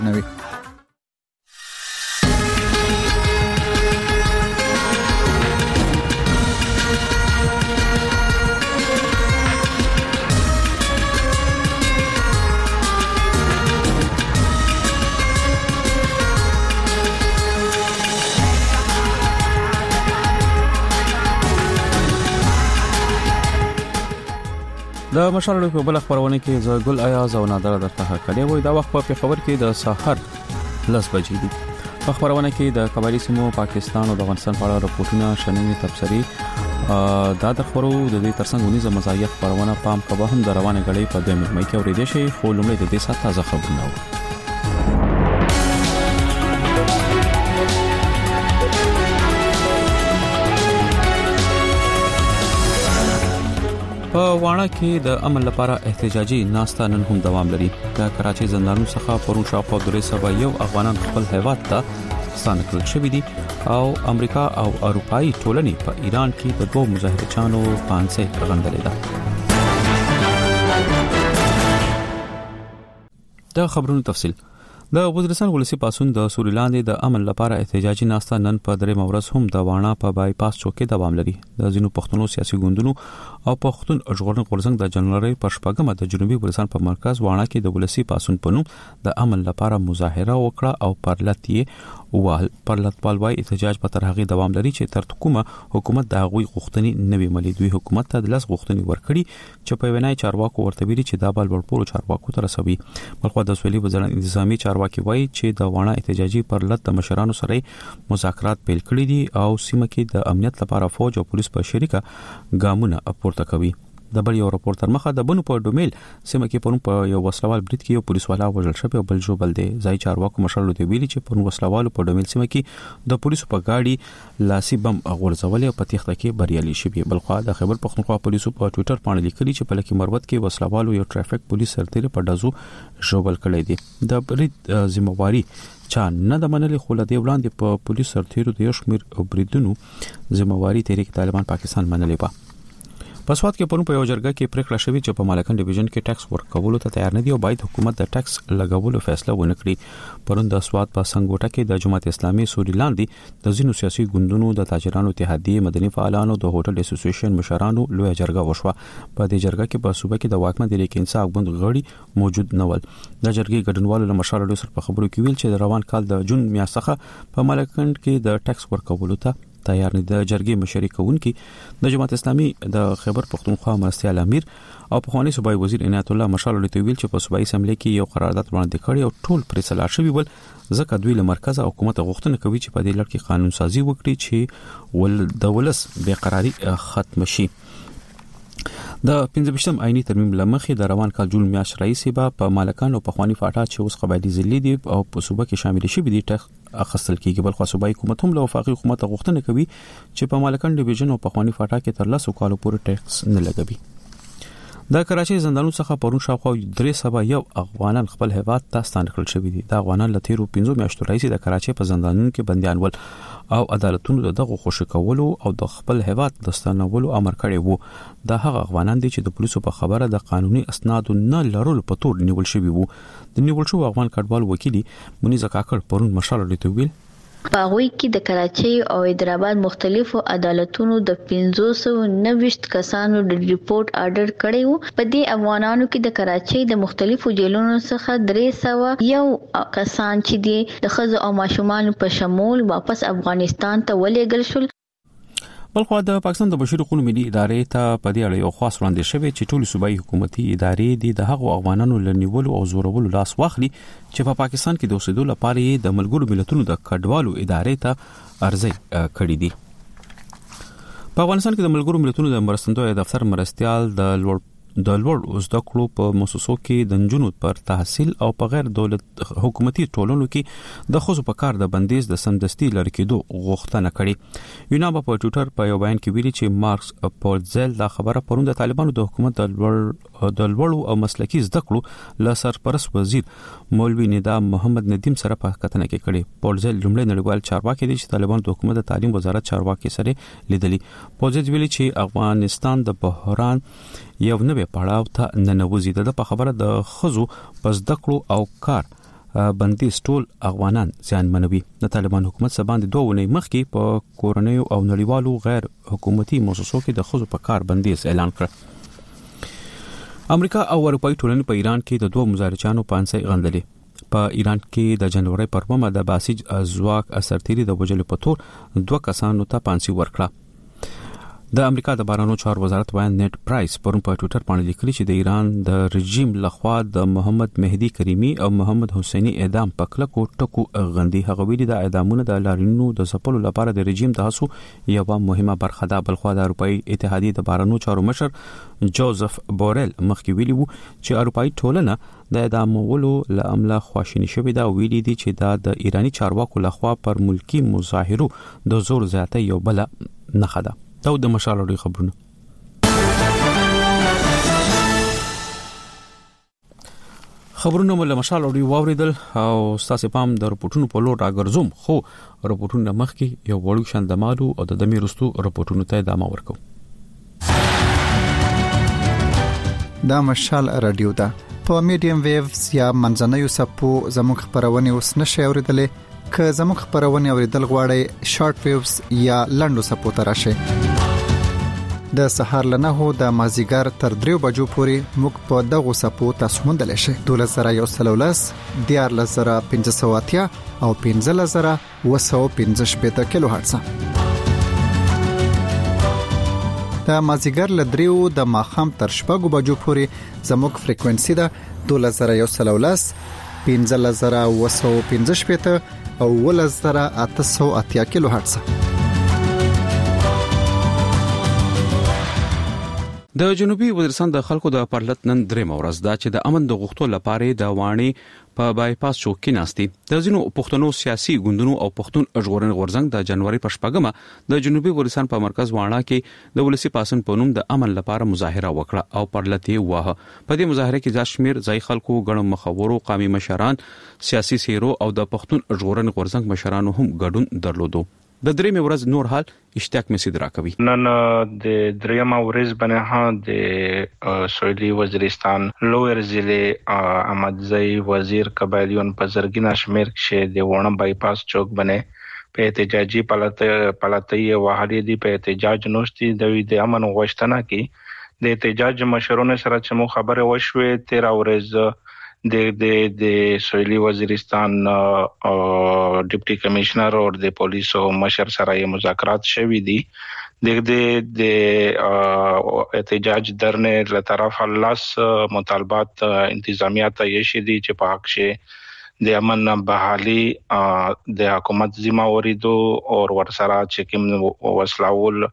نوي د مشال په بل خبرونه کې زګل ایاز او نادر درته کړي وي دا وخت په خبر کې د سحر 10 بجې دي په خبرونه کې د قبایلی سیمو پاکستان او د افغانستان په اړه راپورټونه شننې تبصري دا د خبرو د دې ترڅنګ ونیزه مزایق خبرونه پام کوه هم د روانه غړي په دمه مې کې اورېدې شي خو لومړی د دې سات تازه خبرونه په واڼه کې د امن لپاره احتجاجي ناستا نن هم دوام لري د کراچۍ زندانونو څخه پرون شاوخوا 301 افغانان خپل هیواد ته ستانه کړل شوي دي او امریکا او اروپאי ټولنې په ایران کې د دوه مظاهرچانو پانسه غندلې ده د خبرونو تفصیل د وزیرستان ولسی پاسون د سوري لاندې د امن لپاره احتجاجي ناستا نن په درې مورز هم د واڼه په بای پاس چوکۍ دوام لري د ځینو پښتنو سیاسي ګوندونو او پښتون ژغورنې غورځنګ د جنوري پر شپږمه د جنوبي وزیرستان په مرکز واڼه کې د ولسی پاسون په نوم د امن لپاره مظاهره وکړه او پرلطوالوي احتجاج په ترغه دوام لري چې تر کومه حکومت د غوي غوښتنې نوي ملي دوی حکومت ته د لاس غوښتنې ورکړي چې په وینای چارواکو ورته ویلي چې دا بل ورپورو چارواکو تر رسوي بلخو د سویلي وزارت انتظامی چارواکي وایي چې د واڼه احتجاجي پرلط د مشرانو سره مذاکرات پیل کړي دي او سیمه کې د امنیت لپاره فوج او پولیس په شریکه ګامونه پورته کوي د بل یو راپور تر مخه د بنو په ډومیل سیمه کې په یو وسلوال برید کې یو پولیس والا وژل شوی او بل جو بل دی ځای چارواکو مشرلو دی ویلي چې په وسلوالو په ډومیل سیمه کې د پولیسو په گاډي لاسي بم غورځول او په تخته کې بریالي شوی بلخو د خیبر پختونخوا پولیسو په ټوئیټر باندې لیکلي چې په لکه مروت کې وسلوالو یو ټرافیک پولیس سرتیری په دازو جوبل کړی دی د برید ذمہواری چا نه د منلي خو لدی وړاندې په پولیس سرتیرو د یو شمیر بریدونو ذمہواری تحریک طالبان پاکستان منلې و په سواد کې پرون په یو جرګه کې پریکړه شوې چې په مالکان ډیویژن کې ټیکس ورکولو ته تیار نه دي او باید حکومت د ټیکس لګولو فیصله ونه کړي پرون د سواد په سنگوټه کې د جماعت اسلامي سوري لاندې د ځینو سیاسي ګوندونو د تاجرانو اتحادیه مدني فعالانو د هوټل اسوسییشن مشرانو لوی جرګه وشوه په دې جرګه کې په صوبه کې د واکمن د انصاف ګوند غړي موجود نه ول د جرګې ګډونوالو له مشرانو سره په خبرو کې ویل چې د روان کال د جون میاشتې په مالکان کې د ټیکس ورکولو ته تیار نه د جرګې مشري کوونکي د جماعت اسلامي د خیبر پختونخوا مرستیال امیر او په خواني صوبایي وزیر عنایت الله مشال له ویل چې په صوبایي اسمبلی کې یو قرارداد وړاندې کړی او ټول پرې سلا شوی ول ځکه دوی له مرکز حکومت غوښتنه کوي چې په دې لړ کې قانون سازي وکړي چې د ولس بے قراری ختم شي د 15 آئینی ترمیم لمخې د روان کال جون میاشت رئیس په مالکان او په خواني فاټا چې اوس قبایلی ضلع دي او په صوبه کې شامل شي دي ټیکس اخیستل کیږي بل خو صوبایي حکومت هم له وفاقي حکومت غوښتنه کوي چې په مالکان ډیویژن او په خواني فاټا کې تر 10 کالو پورې ټیکس نه لګوي د کراچۍ زندانونو څخه پرون شاوخوا 301 افغانان خپل هیواد ته ستانه کړل شوی دي د افغانان له تیرو 15 میاشتو راځي د کراچۍ په زندانونو کې بنديان ول او عدالتونو دغه خوشی کولو او د خپل هیواد د ستنولو امر کړی وو د هغه افغانان دي چې د پولیسو په خبره د قانوني اسناد نه لرلو په تور نیول شوی وو د نیول شو افغان کډوال وکیل منیزه کاکړ پرون مشال لټویل باغوي کې د کراچۍ او حیدرآباد مختلفو عدالتونو د 590 کسانو د ریپورت آرډر کړی وو په دې افغانانو کې د کراچۍ د مختلفو جیلونو څخه 301 کسان چې د خزو او ماشومان په شمول واپس افغانستان ته ولېږل شول بلخو د پاکستان د بشري حقوقو ملي ادارې ته په دې اړه یو خاص وړاندې شوی چې ټول صوبایي حکومتي ادارې د هغو افغانانو لنیولو او زورولو لاس واخلي چې په پاکستان کې د اوسېدو لپاره د ملګرو ملتونو د کډوالو ادارې ته ارزي کړې دي په افغانستان کې د ملګرو ملتونو د مرستندوی دفتر مرستيال د لوړ زده کړو په مؤسسو کې د نجونو پر تحصیل او په غیر دولت حکومتي ټولنو کې د خصوصي په کار د بندیز د سمدستي لړ کېدو غوښتنه کړې یونابا په ټوئیټر په یو بیان کې ویلي چې مارکس پورزل دا خبره پرون د طالبانو د حکومت د لوړو او مسلکي زده کړو ل سرپرست وزیر مولوی نظام محمد ندیم سره په کتنه کې کړې پورزل لومړی نړیوال چارواکي دي چې طالبانو د حکومت د تعلیم وزارت چارواکي سره لیدلي پورزل ویلي چې افغانستان د بحران یو نوې پړاو ته ننوځي د په خبره د خزو پس دکړو او کار بندیز ټول افغانان ځانمنوي. د طالبان حکومت سباند 2 ونې مخکې په کورنۍ او نړیوالو غیر حکومتي مؤسسو کې د خزو په کار بندیز اعلان کړ. امریکا او اروپאי ټولنې په ایران کې د 2 مظاهرچیانو پانسي غندلې. په ایران کې د جنوري پر 1 د باسج ازواق اثرتيري د وجلې په تور 2 کسانو ته پانسي ورکړه. د امریکا د بهرنیو چارو وزارت وایي نیټ پرایس پرون په ټوئیټر باندې لیکلي چې د ایران د رژیم لخوا د محمد مهدی کریمی او محمد حسینی اعدام په کلکو ټکو غندي. هغه ویلي د اعدامونو د لارینو د سپلو لپاره د رژیم د هڅو یو مهمه برخه ده. بلخوا د اروپאי اتحادیه د بهرنیو چارو مشر جوزف بورل مخکې ویلي وو چې اروپאי ټولنه د اعدامولو له امله خواشینی شوې ده او ویلي دي چې دا د ایرانی چارواکو لخوا پر ملکی مظاهرو د زور زیاتۍ یو بل نه ده. دا د مشالوړي خبرونه. خبرونه مله مشالوړي واوریدل او تاسو پام د رپورټونو په لور راګرځوم، خو رپورټونه مخکې یو وړو شاندمالو او د دمي رستو رپورټونو ته ادامه ورکو. دا مشال رادیو ده په میډیم ویوز یا منځنوي سپو زموږ خبرونه اوس نشي اوریدلې. که زموږ خبرونه اوریدل غواړئ شارټ ویوز یا لنډو سپو ته راشئ. د سهار له 9 د مازیګر تر 3 بجو پورې موږ په دغه سپو تاسو موندل شئ. 12113 14580 او 15215 کیلو هرتز. د مازیګر له 3 د ماخام تر 6 بجو پورې زموږ فریکوئنسي ده 12113 15215 او 11880 کیلو هرتز. د جنوبي وزیرستان د خلکو د پرلط نن درې مورز دا چې د امن د غوښتو لپاره د وانی په بایپاس چوک کې ناستي. د ځینو پښتنو سیاسي ګوندونو او پښتون ژغورنې غورځنګ د جنوري په 8 د جنوبي وزیرستان په مرکز واڼه کې د ولسی پاسن په نوم د امن لپاره مظاهره وکړه او پرلط یې واه. په دې مظاهره کې ځاشمیر ځای خلکو ګڼ مخورو قومي مشران سیاسي سیرو او د پښتون ژغورنې غورځنګ مشرانو هم ګډون درلودو. د درېمې ورځ نور حال اشتیاق مسید راکوي. نن د درېمه ورځ باندې د سویلي وزیرستان لویر ضلع احمدزئی وزیر قبایلیون په زرګینا شمیر کې د وونه بایپاس چوک باندې په احتجاجي پالاتي وهالي دي په احتجاج نوشتي د امن غوښتنه کې د احتجاج مشرونو سره چې مو خبره وشوه 13 ورځ د سویلي وزیرستان ډیپټي کمشنر او د پولیسو مشر سره مذاکرات شوي دي. د احتجاج درنه له طرف الله مطالبات انتظامیه ته یشي دي چې په حق شي د امن بحالي د حکومت ذمہ وریدو او ورسره چې کوم وسلاول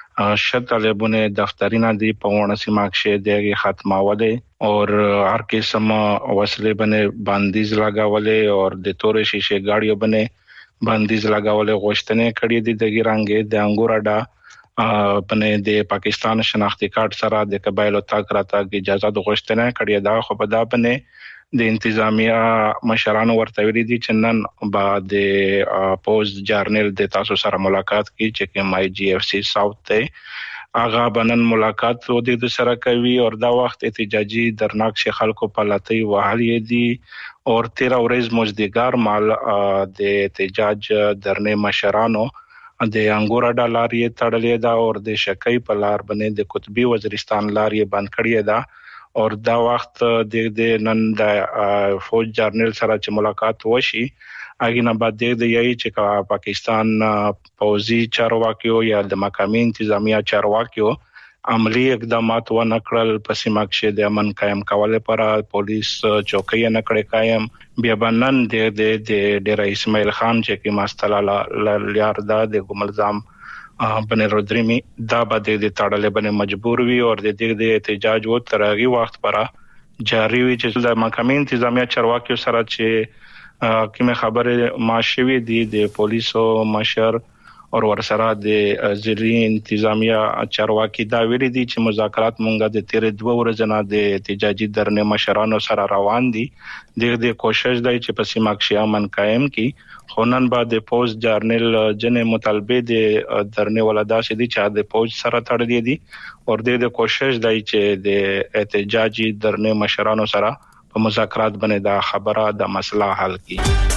طالبونه دفترینه دی په ونه سیمه کې دغه ختماوله او هر قسم وسلې باندې لګاولې او د تورې شیشه گاډیو باندې باندې لګاولې غوښتنې کړې دي د ګرانګې د انګوراډا په د پاکستان شناختی کارت سره د قبایلو تاکراته اجازه د غوښتنې کړې ده. خو په دا باندې د انتظامیه مشرانو ورته ویلي دي چې نن بعد د پوسټ جرنل د تاسو سره ملاقات کی چې کوم آی جی اف سی ساوث ته اغا بنن ملاقات و د سره کوي او دا وخت احتجاجي درناک شي خلکو په لاتي وحالي دي او 13 ورځ مزدګار مال د احتجاج درنه مشرانو د انګوراډا لارې تړلې ده او د شکای په لار باندې د قطبي وزیرستان لارې بند کړې ده. اور دا وخت د نن د فوج جرنل سره چې ملاقات وشي اګه نه بعد د یی چې پاکستان پوزي چارواکیو یا د مقامی انتظامیه چارواکیو عملی اقدامات و نکړل په سیمه کې د امن قائم کول لپاره پولیس چوکۍ نه کړې قائم. بیا بنن د رئیس اسماعیل خان چې کی ماستلا لیاردا د ګملزام بنه رودريمي دا باندې د تاړلې باندې مجبور وي او د دې احتجاج و ترغي وخت پر جاری وي چې د مقامی انتظامیه چارواکیو سره چې کومه خبره ماشوي دي د پولیسو مشر او ورسره د ځلي انتظامیه چارواکي دا ویلي دي چې مذاکرات مونږه د 2 ورځې نه د احتجاجي درنه مشرانو سره روان دي. د کوشش دی چې په سیمه کې امن قائم کی. خونن بعد د پوسټ جرنل جنې مطالبه د درنه ولدا شدي چې د پوسټ سره تړلې دي او د کوشش دی چې د احتجاجي درنه مشرانو سره په مذاکرات باندې دا خبره د مسله حل کړي.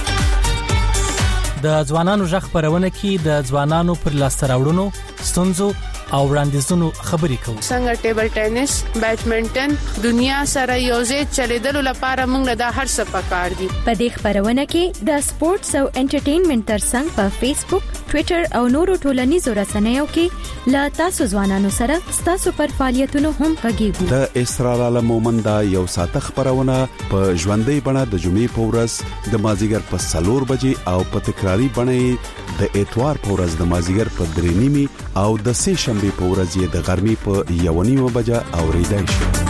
د ځوانانو ژغ خبرونه کې د ځوانانو پر لاسته راوړنو ستونزو او وړاندیزونو خبرې کوو. څنګه ټیبل ټینس، بیډمنټن دنیا سره یوځای چلیدلو لپاره موږ د هر څه پکار دي. په دې خبرونه کې د سپورتس او انټرټینمنټ ترڅنګ په فیسبوک، ټوئیټر او نورو ټولنیزو رسنیو کې لا تاسو ځوانانو سره تاسو پر فعالیتونو هم غږیږو. د اسرار عالم مومند یو ساعت خبرونه په ژوندۍ بڼه د جمعې په ورځ د مازیګر په 4 بجې او په تکراری بڼه د اتوار په ورځ د مازیګر په 3:30 او د سه شنبه په ورځ یې د غرمې په 1:30 بجې اوریدای شي.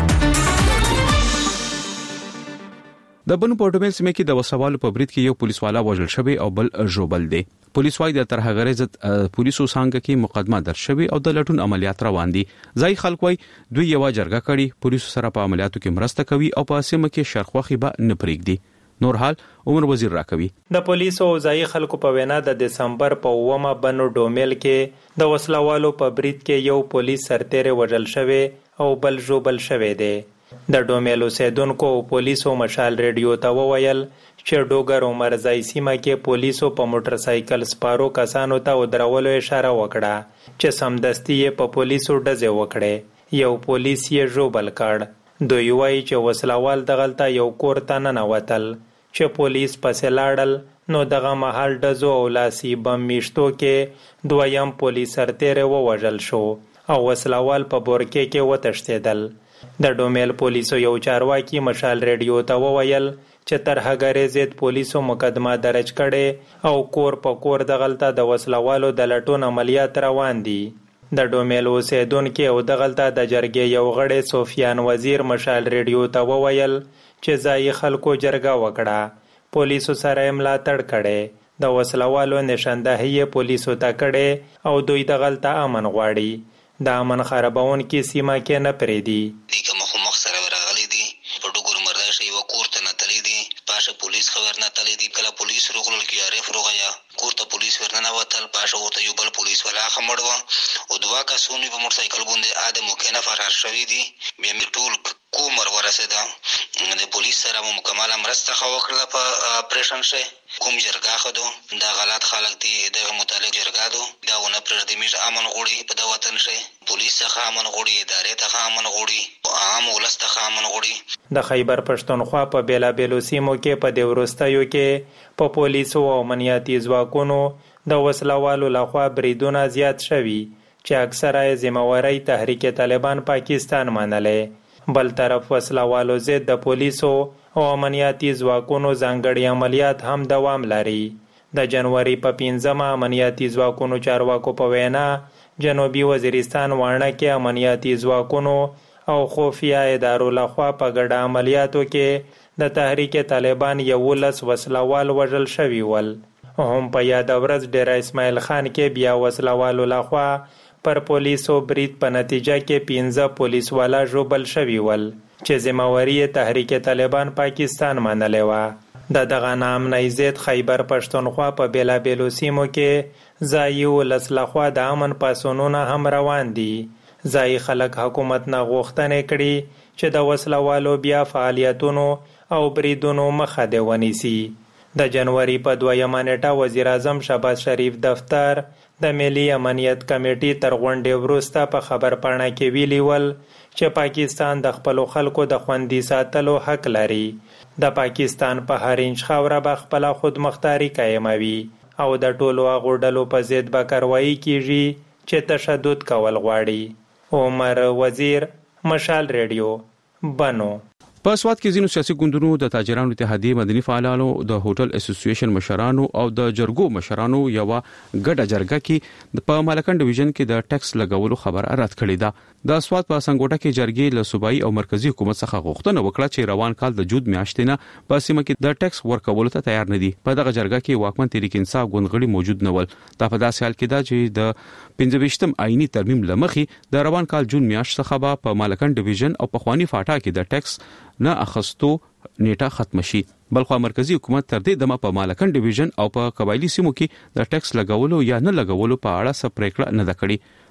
د بنو پورټومل سیمه کې د وسوالو په برید کې یو پولیسوالا وژل شوی او بل ژوبل دی. پولیس وايي د ترهه غرض پولیسو څنګه کې مقدمه درج شوی او د لټون عملیات روان دي. ځای خلک وايي دوی یو جرګه کړي پولیسو سره په عملیاتو کې مرسته کوي او په سیمه کې شرخوخي به نه پریږدي. نور حال عمر وزیر راکوي. د پولیسو او ځای خلکو په وینا د دسمبر په 9 بنو ډومل کې د وسلوالو په برید کې یو پولیس سرتیری وژل شوی او بل ژوبل شوی دی. د ډومل اوسیدونکو او پولیسو مشال ریډیو ته وویل چې ډوګر عمر ځای سیمه کې پولیسو په موټر سایکل سپارو کسانو ته ودرولو اشاره وکړه چې سمدستي په پولیسو ډزې وکړي. یو پولیس یې ژوبل کړ. دوی وایي چې وسلوال دغلته یو کور ته ننوتل چې پولیس پسې لاړل نو دغه مهال ډزو او لاسي بم میشتو کې دویم پولیس سرتیری ووژل شو او وسلوال په بورکې کې وتښتېدل. د ډومل پولیسو یو چارواکي مشال ریډیو ته وویل چې ترهګرۍ ضد پولیسو مقدمه درج کړي او کور په کور دغلته د وسلوالو د لټون عملیات روان دي. د ډومل اوسیدونکو او دغلته د جرګې یو غړی سفیان وزیر مشال ریډیو ته وویل چې ځای خلکو جرګه وکړه. پولیسو سره ملاتړ کړي. د وسلوالو نشاندهي پولیسو ته کړي او دوی دغلته امن غواړي. د امن خرابون کې سیمه کې نه پریدي. دیګه مخ سره راغلي دي په ډوګر مرده شي و کوړه نه تللی دي پاشه پولیس خبر نه تللی دي کله پولیس روغل کې عارف روغیا کوړه پولیس ورننه وتل پاشه ورته یو بل پولیس ولا خمړوا او دوا کا سونی په موټر سایکل باندې ادم مکه نه فرار شوی دي. بیا می ټول کومر ورسېدا د پولیس سره مکمل مرسته خو وکړه په اپریشن شه کوم جرګه خدو دا غلط خلک دي د متعلق جرګه دو دا ونه پر د میز امن غوړي په د وطن شه پولیس څخه امن غوړي ادارې ته امن غوړي عام ولست څخه امن غوړي. د خیبر پښتونخوا په بیلا بیلو سیمو کې په د ورستیو کې په پولیسو او امنیتي ځواکونو د وسلوالو لخوا بریدونه زیات شوي چې اکثره ذمہواری تحریک طالبان پاکستان منلې. بل طرف وسلوالو ضد د پولیسو او امنیتي ځواکونو ځانګړي عملیات هم دوام لري. د جنوري په 15 امنیتي ځواکونو چارواکو په وینا جنوبي وزیرستان وانه کې امنیتي ځواکونو او خفیه ادارو لخوا په ګډه عملیاتو کې د تحریک طالبان 11 وسلوال وژل شوي ول. هم په یاد ورځ ډیر اسماعیل خان کې بیا وسلوالو لخوا پر پولیسو برید په نتیجه کې 15 پولیس والا ژوبل شوي ول چې ذمہواری تحریک طالبان پاکستان منلې و. د دغه نام نه زید خیبر پښتونخوا په بیلا بیلو سیمو کې ځایي ولسلخوا د امن پاسونونه هم روان دي. ځایي خلک حکومت نه غوښتنې کړي چې د وسلوالو بیا فعالیتونو او بریدونو مخه دی ونیسي. د جنوري په 2 نیټه وزیر اعظم شهباز شریف دفتر د ملي امنیت کمیټې تر غونډې وروسته په خبر پاڼه کې ویلي ول چې پاکستان د خپل خلکو د خوندي ساتلو حق لري. د پاکستان په هر انچ خاوره به خپل خودمختاري قائموي او د ټولو غوډلو په ضد به کاروایی کیږي چې تشدد کول غواړي. عمر وزیر مشال ریډیو بنو. په سواد کې ځینو سیاسي ګوندونو د تاجرانو اتحادیې مدني فعالانو د هوټل اسوسییشن مشرانو او د جرګو مشرانو یو ګډه جرګه کې په مالکن ډیویژن کې د ټیکس لګولو خبر رد کړی ده. د سواد په سنگوټه کې جرګې له صوبایي او مرکزی حکومت څخه غوښتنه وکړه چې روان کال د جود میاشتې نه په سیمه کې د ټیکس ورکولو ته تیار نه دي. په دغه جرګه کې واکمن تحریک انصاف ګوندغړي موجود نه ول. دا په داسې حال کې ده چې د 25م آئینی ترمیم لمخې د روان کال جون میاشت څخه په مالکن ډیویژن او په خوانی فاټا کې د ټیکس نه اخستو نیټه ختم شي. بلخو مرکزی حکومت تر دې دمه په مالکن ډیویژن او په قبایلی سیمو کې د ټیکس لګولو یا نه لګولو په اړه څه پریکړه نه ده کړې.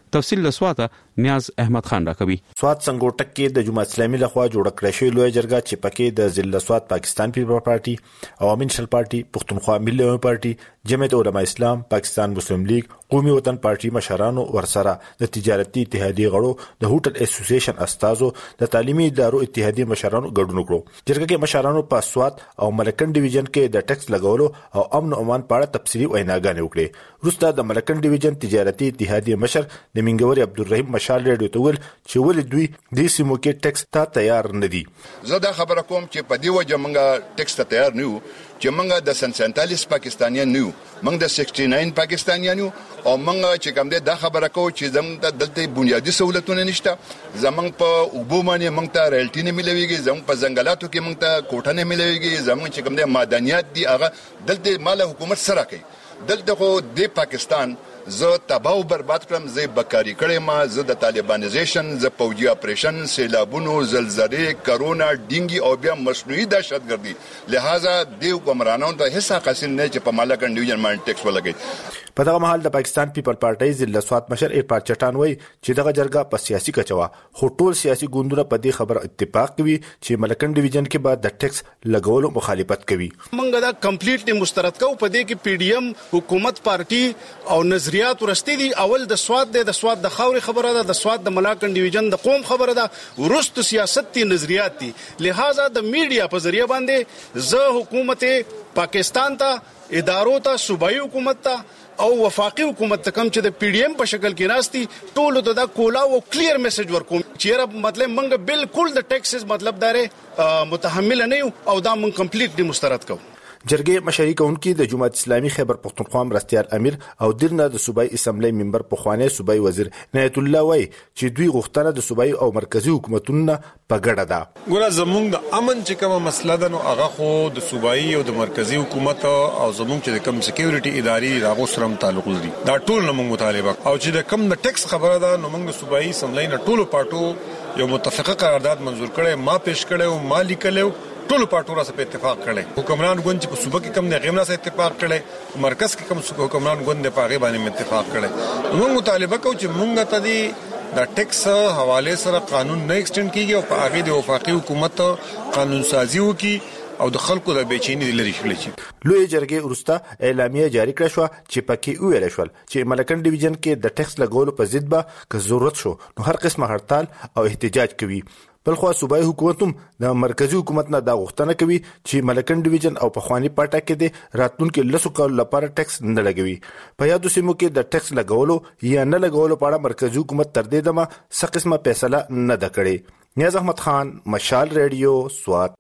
تفصیل له سواته نیاز احمد خان راکوي. سواد څنګه ټک کې د جماعت اسلامي لخوا جوړ کړی شوی لوی جرګه چې پکې د ضلع سواد پاکستان پیپل پارټي، عوامي نېشنل پارټي، پښتونخوا ملي پارټي، جمعیت علماء اسلام، پاکستان مسلم لیگ، قومي وطن پارټي مشرانو ورسره د تجارتي اتحادیې غړو، د هوټل اسوسییشن استادو، د تعلیمي ادارو اتحادیې مشرانو ګډون وکړو. جرګه کې مشرانو په سواد او ملکن ډیویژن کې د ټیکس لګولو او امن او امان په اړه تفصیلي ویناګانې وکړې. وروسته د ملکن ډیویژن تجارتي اتحادیې مشر د منګوري عبدالرحیم مشال ریډیو ته ویل چې ولې دوی د سیمو کې ټیکس ته تیار نه دي. زه دا خبره کوم چې په دې وجه موږ ټیکس ته تیار نه یو چې موږ د 47 پاکستانیان نه یو، موږ د 69 پاکستانیان یو او موږ چې کوم دا خبره کوو چې زموږ دلته بنیادی سہولتونه نشته. زموږ په اوبو باندې موږ ته ریلټي نه ملويږي، زموږ په ځنګلاتو کې موږ ته کوټه نه ملويږي، زموږ چې کوم معدنیات دي هغه دلته مال حکومت سره کوي. دلته خو د پاکستان زه تباہ او برباد کړم، زه بکاری کړم، زه د طالبانیزیشن، زه پوجي اپریشن، سیلابونو، زلزلې، کرونا، ډینګي او بیا مصنوعي دهشتګردي. لہذا د حکمرانانو ته هیڅ حاصل نه چې په مالکن ډیویژن باندې ټیکس ولګي. په دغه محل د پاکستان پیپل پارټي ضلع سواد مشر ارفان چټان وایي چې دغه جرګه په سیاسي کچوا خو ټول سیاسي ګوندونه په دې خبره اتفاق کوي چې ملکن ډیویژن کې به د ټیکس لګولو مخالفت کوي. موږ دا کمپلیټلی مسترد کوو. په دې کې پی ډی ایم حکومت پارټي او نظریات ورسته دي. اول د سواد د خاوري خبره ده، د سواد د ملکن ډیویژن د قوم خبره ده، ورست سیاست دي، نظریات دي. لہذا د میډیا په ذریعہ باندې زه حکومت پاکستان ته، ادارو ته، صوبایي حکومت ته او وفاقي حکومت ته کم چې د پی ډی ایم په شکل کې ناشتي ټول ته دا کولا او کلیر میسج ورکوم چې مطلب موږ بالکل د ټیکسز مطلب داره متحمل نه یو او دا موږ کمپلیټلی مسترد کوو. جرګې مشري کوونکي د جماعت اسلامي خیبر پختونخوا مرستيال امیر او درنه د صوبایي اسمبلی ممبر په خوانه صوبایي وزیر نایت الله وای چې دوی غوښتنه د صوبایي او مرکزی حکومتونو په ګډه ده. ګوره زمونږ د امن چې کومه مسله ده نو هغه خو د صوبایي او د مرکزی حکومت او زمونږ چې کوم سکیورټي اداري راغو سره تعلق لري دا ټول نو موږ مطالبه او چې د کوم د ټیکس خبره ده نو موږ د صوبایي اسمبلی نه ټولو پټو یو متفقه قرارداد منزور کړي، ما پیش کړي او ما لیکلو ټول پارټو سره په اتفاق کړي. حکمران ګوند چې په صوبه کې کم نه غیمنا سره اتفاق کړي، مرکز کې کم حکمران ګوند په هغه باندې اتفاق کړي. موږ مطالبه کوو چې موږ ته دي د ټیکس حواله سره قانون نه ایکسټند کیږي او په هغه د وفاقي حکومت قانون سازي وکي او د خلکو د بیچینی لري شي. لوی جرګې ورسته اعلامیه جاری کړه شو چې پکې ویل شو چې ملکن ډیویژن کې د ټیکس لګولو په ضد به که ضرورت شو نو هر قسمه هړتال او احتجاج کوي. بلخو صوبایي حکومتوم د مرکزی حکومت نه دا غوښتنه کوي چې ملکن ډیویژن او په خواني پټه کې د راتلونکو لسو کال لپاره ټیکس نه لګوي. په یادو سیمو کې د ټیکس لګولو یا نه لګولو په اړه مرکزی حکومت تر دې دمه څه قسمه فیصله نه ده کړې. نیاز احمد خان، مشال ریډیو، سوات.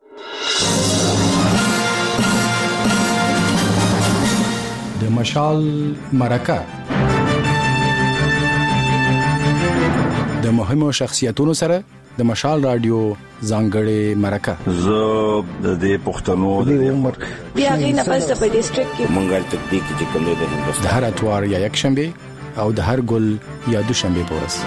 د مشال مرکه د مهمو شخصیتونو سره د مشال رادیو ځانګړې مرکه. زه د دې پښتنو د عمر بیا غینه پس په ډیسټریکټ کې مونږه تکتیک چې کوم د هندوستان د هر اتوار یا یک شنبه او د هر ګل یا دوشنبه په ورځ.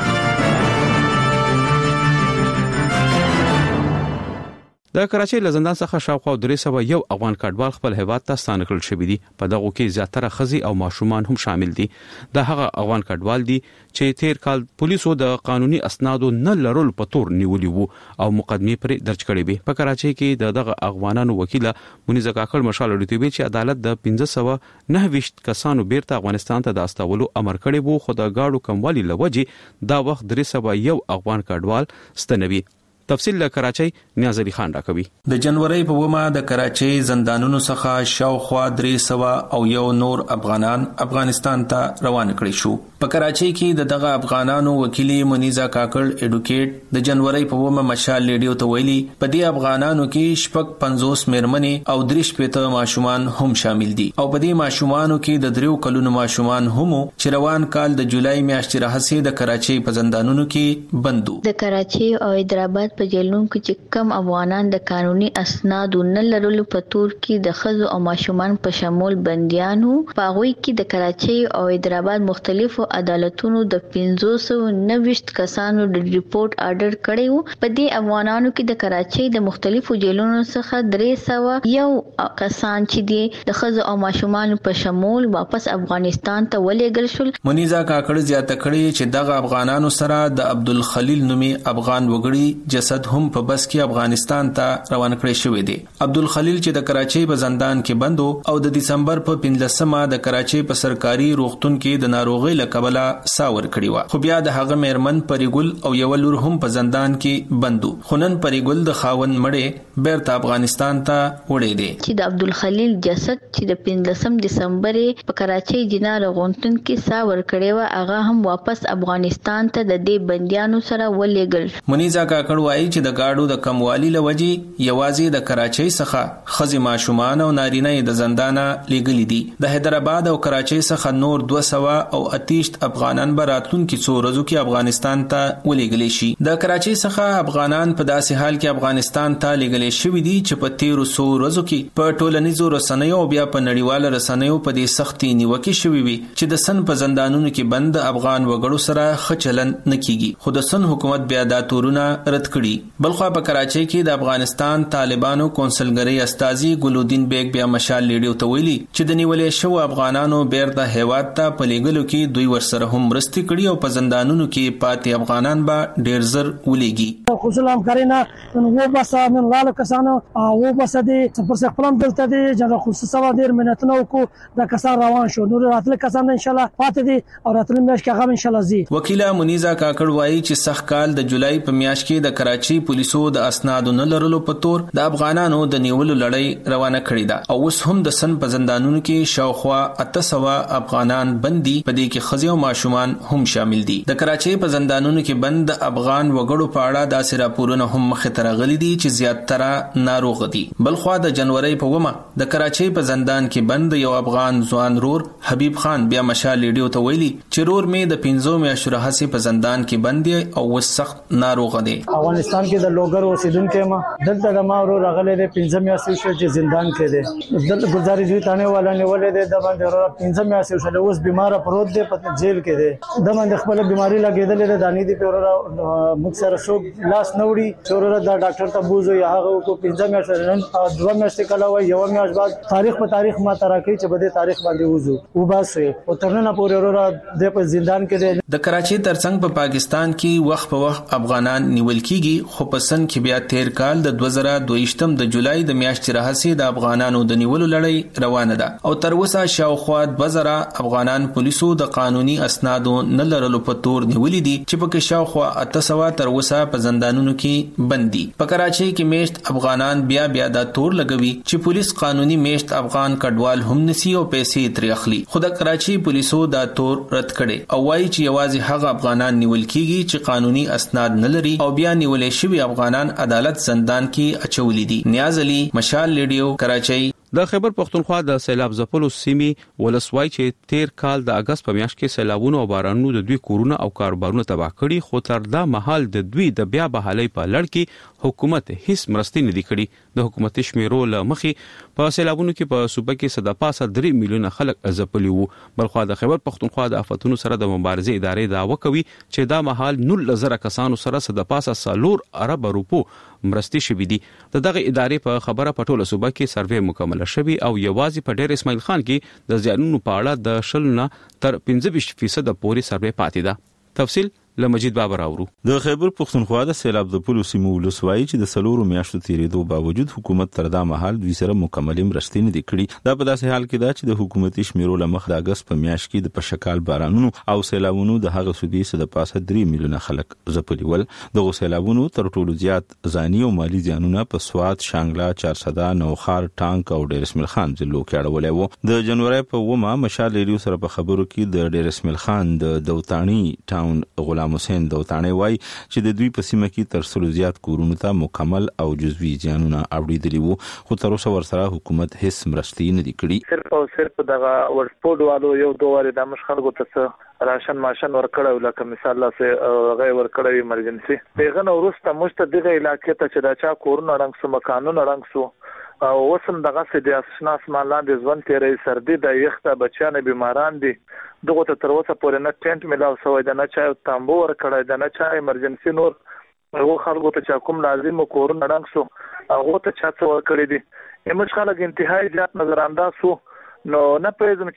د کراچۍ له زندان څخه شاوخوا 301 افغان کډوال خپل هیواد ته ستانه کړل شوی دي. په دغه کې زیاتره خزي او ماشومان هم شامل دي. د هغه افغان کډوال دي چې تیر کال پولیسو د قانوني اسنادو نه لرل په تور نیولي وو او مقدمه پر درج کړې وي. په کراچۍ کې دغه افغانانو وکیل منیزه کاکړ مشال ډیټوبي چې عدالت د 1529 کسانو بیرته افغانستان ته د استولو امر کړی وو، خو د گاډو کموالی لوجه دا وخت 301 افغان کډوال ستنوي. تفصیل له کراچۍ نیاز علي خان راکوي. د جنوري په ومه د کراچۍ زندانونو څخه شاوخوا 300 او یو نور افغانان افغانستان ته روان کړي شو. په کراچۍ کې دغه افغانانو وکیل منیزه کاکړ اډوکیټ د جنوري په ومه مشال لیډیو ته ویلي په دې افغانانو کې شپږ 50 میرمنې او 3 ماشومان هم شامل دي او په دې ماشومانو کې د 3 کلونو ماشومان هم چې روان کال د جولای میاشتې راهیسې د کراچۍ په زندانونو کې بندو. د کراچۍ او حیدرآباد په جیلونو کې چې کم افغانان د قانوني اسناد نه لرلو په تور کې د خزو او ماشومان په شمول بنديانو په غوي کې د کراچۍ او حیدرآباد مختلفو عدالتونو د 590 کسانو د ریپورت آرډر کړی وو. په دې افغانانو کې د کراچۍ د مختلفو جیلونو څخه 301 کسان چې د خزو او ماشومان په شمول واپس افغانستان ته ولېږل شول. منیزا کاکړ زیاته کړې چې دغه افغانانو سره د عبدالخلیل نومي افغان وګړي جسد هم په بس کې افغانستان ته روان کړی شوی دی. عبدالخلیل چې د کراچۍ په زندان کې بندو او د دسمبر په 15مه د کراچۍ په سرکاري روغتون کې د ناروغۍ له کبله ساور کړی و. خو بیا د هغه میرمن پریګل او یو لور هم په زندان کې بندو. خنن پریګل د خاون مړې بیرته افغانستان ته وړې دي. چې د عبدالخلیل جسد چې د 15 دسمبر په کراچۍ جنار غونټن کې ساور کړی و هغه هم واپس افغانستان ته د دې بنديانو سره ولېږل. منیزا کاکړ وایي چې د گاډو د کموالي لوجي یوازې د کراچۍ څخه خزي ماشومان او نارینه د زندانه لېږلي دي. د حیدرآباد او کراچۍ څخه نور 228 افغانان به راتلونکي څو ورځو کې افغانستان ته ولېږل شي. د کراچۍ څخه افغانان په داسې حال کې افغانستان ته لېږل شوي دي چې په 1300 ورځو کې په ټولنیزو رسنیو او بیا په نړیوالو رسنیو په دې سختي نیوکې شوې وي چې د سن په زندانونو کې بند افغان وګړو سره ښه چلن نه کیږي. خو د سن حکومت بیا دا تورونه رد کړي. بلخوا په کراچۍ کې د افغانستان طالبانو کونسلګری استازي ګلودین بیگ بیا مشال لیډیو ته ویلي چې د نیولې شو افغانانو بیرته هیواد ته په لېږلو کې دوی ورسره هم مرستې کړي او په زندانونو کې پاتې افغانان به ډېر زر ولېږي. خصوصا همکارینا و بس من لاله کسانو و بس دې پر څه خپلم دلته دې جنرال خصوصا ډېر مننه وکړو د کسان روان شو. نور راتل کسان ان شاء الله پاتې دي او راتل میاشت کې هغه ان شاء الله زی. وکیله منیزا کاکړ وایي چې سخت کال د جولای په میاشت کې د کراچۍ پولیسو د اسنادو نه لرلو په تور د افغانانو د نیولو لړۍ روانه کړې ده او اوس هم د سن په زندانونو کې شاوخوا 800 افغانان بندي په دې کې خزي او ماشومان هم شامل دي. د کراچۍ په زندانونو کې بند افغان وګړو په اړه داسې راپورونه هم مخې ته راغلي دي چې زیاتره ناروغ دي. بلخوا د جنوري په ومه د کراچۍ په زندان کې بند یو افغان ځوان رور حبیب خان بیا مشال لیډیو ته ویلي چې رور می د 15 میاشتو راهسي په زندان کې بند دی او وس سخت ناروغ دی. افغانستان کې د لوګر اوسیدونکو ما دلته د ما رور راغلي د 15 میاشتو چې زندان کې دی. دلته ګلزاري دوی تانه والا نیولې ده د باندې رور 15 میاشتو شله اوس بیمار پروت دی په جیل کې دی. د باندې خپل بیماری لګیدلې ده دانی دی په رور مکسره شو لاس نوړي چې رور د ډاکټر ته بوزو یا هغه کو 15 میاشتو نن 2 میاشتې کلا وای یو میاشت بعد تاریخ په تاریخ ما تراکي چې بده تاریخ باندې وځو او باسه او ترنه پورې ورو د په زندان کې دی. د کراچۍ ترڅنګ په پاکستان کې وخت په وخت افغانان نیول کیږي خو په سن کې بیا تیر کال د 2022 د جولای د میاشتې راهسي د افغانانو د نیولو لړۍ روانه ده او تر اوسه شاوخوا 2000 افغانان پولیسو د قانوني اسنادو نه لرلو په تور نیولې دي چې په کې شاوخوا 800 تر اوسه په زندانونو کې بندي. په کراچۍ کې میشت افغانان بیا دا تور لګوي چې پولیس قانوني میشت افغان کډوال هم نسی او پیسې ترې اخلي. خو د کراچۍ پولیسو دا تور رد کړي او وایي چې یوازې هغه افغانان نیول کیږي چې قانوني اسناد نه لري او بیا نیولې شوی افغانان عدالت زندان کې اچولې دي. نیاز علي مشال لیډیو کراچۍ. د خیبر پختونخوا د سیلاب ځپلو سیمې ولسوای چې تیر کال د اگست په میاشت کې سیلابونو او بارانونو د دوی کورونه او کاروبارونه تباہ کړي خو تر دا مهال د دوی د بیا بحالۍ په لړ کې حکومت هیڅ مرستې نه دي کړي. د حکومتي شمیرو له مخې په سیلابونو کې په صوبه کې صدپاسه 3 میلیونه خلک ځپلي وو. بلخوا د خیبر پختونخوا د آفتونو سره د مبارزې ادارې دعوه کوي چې دا مهال 19,000 کسانو سره صدپاسه 4 ارب روپو مرستې شوې دي. دغه ادارې په خبره پټوله صوبه کې سروې مکمل شوی او یوازې په ډیر اسماعیل خان کې د زیانونو په اړه د 0 تر 25% پورې سروې پاتې ده. تفصیل لمجید بابر اورو. د خیبر پختونخوا د سیلاب د پولو سیمو ولسوای چې د سلورو میاشتو تیریدو باوجود حکومت تر دا مهال دوی سره مکمل مرستې نه دي کړې. دا په داسې حال کې ده چې د حکومتي شمیرو لمخ د اگست په میاشت کې د پشکال بارانونو او سیلابونو د هغه سودي سره د پاسه 3 میلیونه خلک ځپلي ول. دغه سیلابونو تر ټولو زیات ځاني او مالی زیانونه په سواد، شانګلا، چارسدا، نوخار، ټانک او ډیر اسماعیل خان ضلعو کې اړولې وو. د جنوري په ومه مشال لیډیو سره په خبرو کې د ډیر اسماعیل خان د دوتانی ټاون غلام غلام حسین دوتانه وایي چې د دوی په سیمه کې تر څلو زیات کورونو ته مکمل او جزوي زیانونه اوریدلي وو خو تر اوسه ورسره حکومت هیڅ مرستې نه دي کړې. صرف او صرف دغه ورسپورټ والو یو دوه واره د مشخلګو ته راشن ماشن ورکړو لکه مثال لاسه غي ورکړو ایمرجنسي پیغه نو ورسته مشته دغه علاقې ته چې دا چا کورونه رنګ سو مکانونه رنګ سو او وسم دغه سدي اسناس مالاندې ځوان تیرې سردي د یخته بچانه بیماران دي دغه ته تر اوسه پورې نه ټینټ ملاو سوې د نه چا تامبو ورکړای د نه چا ایمرجنسي نور هغه خلکو ته چا کوم لازم کورونه رنګ سو هغه ته چا څو ورکړي دي امش خلک انتهایی زیات نظر انداز سو نو نه پېژم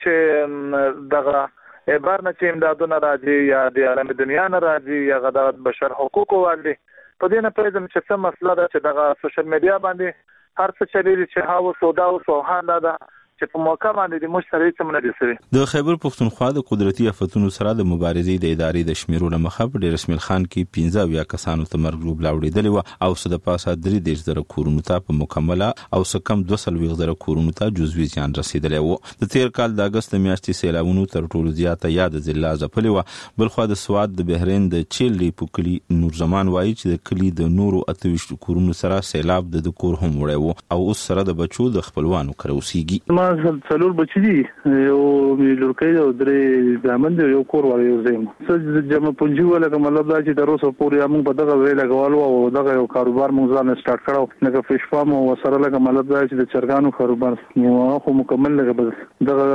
چې دغه عبارت نه چې امدادونه راځي یا د عالم دنیا نه راځي یا غدات بشر حقوق والي په دې نه پېژم چې څه مسله ده چې دغه سوشل میډیا باندې هر څه چلیږي چې هاو سودا او سوهان ده چې په موقع باندې د مشتری څخه نه دي. د خیبر پختونخوا د قدرتي آفتونو سره د مبارزې د ادارې د شمیرو لمخه په ډیر اسماعیل خان کې 15 کسانو ته مرګ لاوړېدل و او صد پاسه 3.0 کورونو ته په مکمله او سکم 2.0 کورونو ته جزوي زیان رسیدلی و. د تیر کال د اگست میاشتې سیلابونو تر ټولو زیاته یاد ضلع ځپلې و. بلخو د سواد د بحرین د چیلي پوکلی نور زمان وایي چې د کلی د نورو 28 کورونو سره سیلاب د کور هم وړي و او اوس سره د بچو د خپلوانو کروسيږي. څلور بچی دي یو لورکۍ او درې ځامن یو کور وړي یو زم څه جمع پنځه ولا مطلب دا چې دروسه پورې موږ په دغه ویل غوالو او دغه یو کاروبار موږ ځان سٹارټ کړو لکه فش فارم او سره لکه مطلب دا چې د چرګانو کاروبار نو خو مکمل لکه بس دغه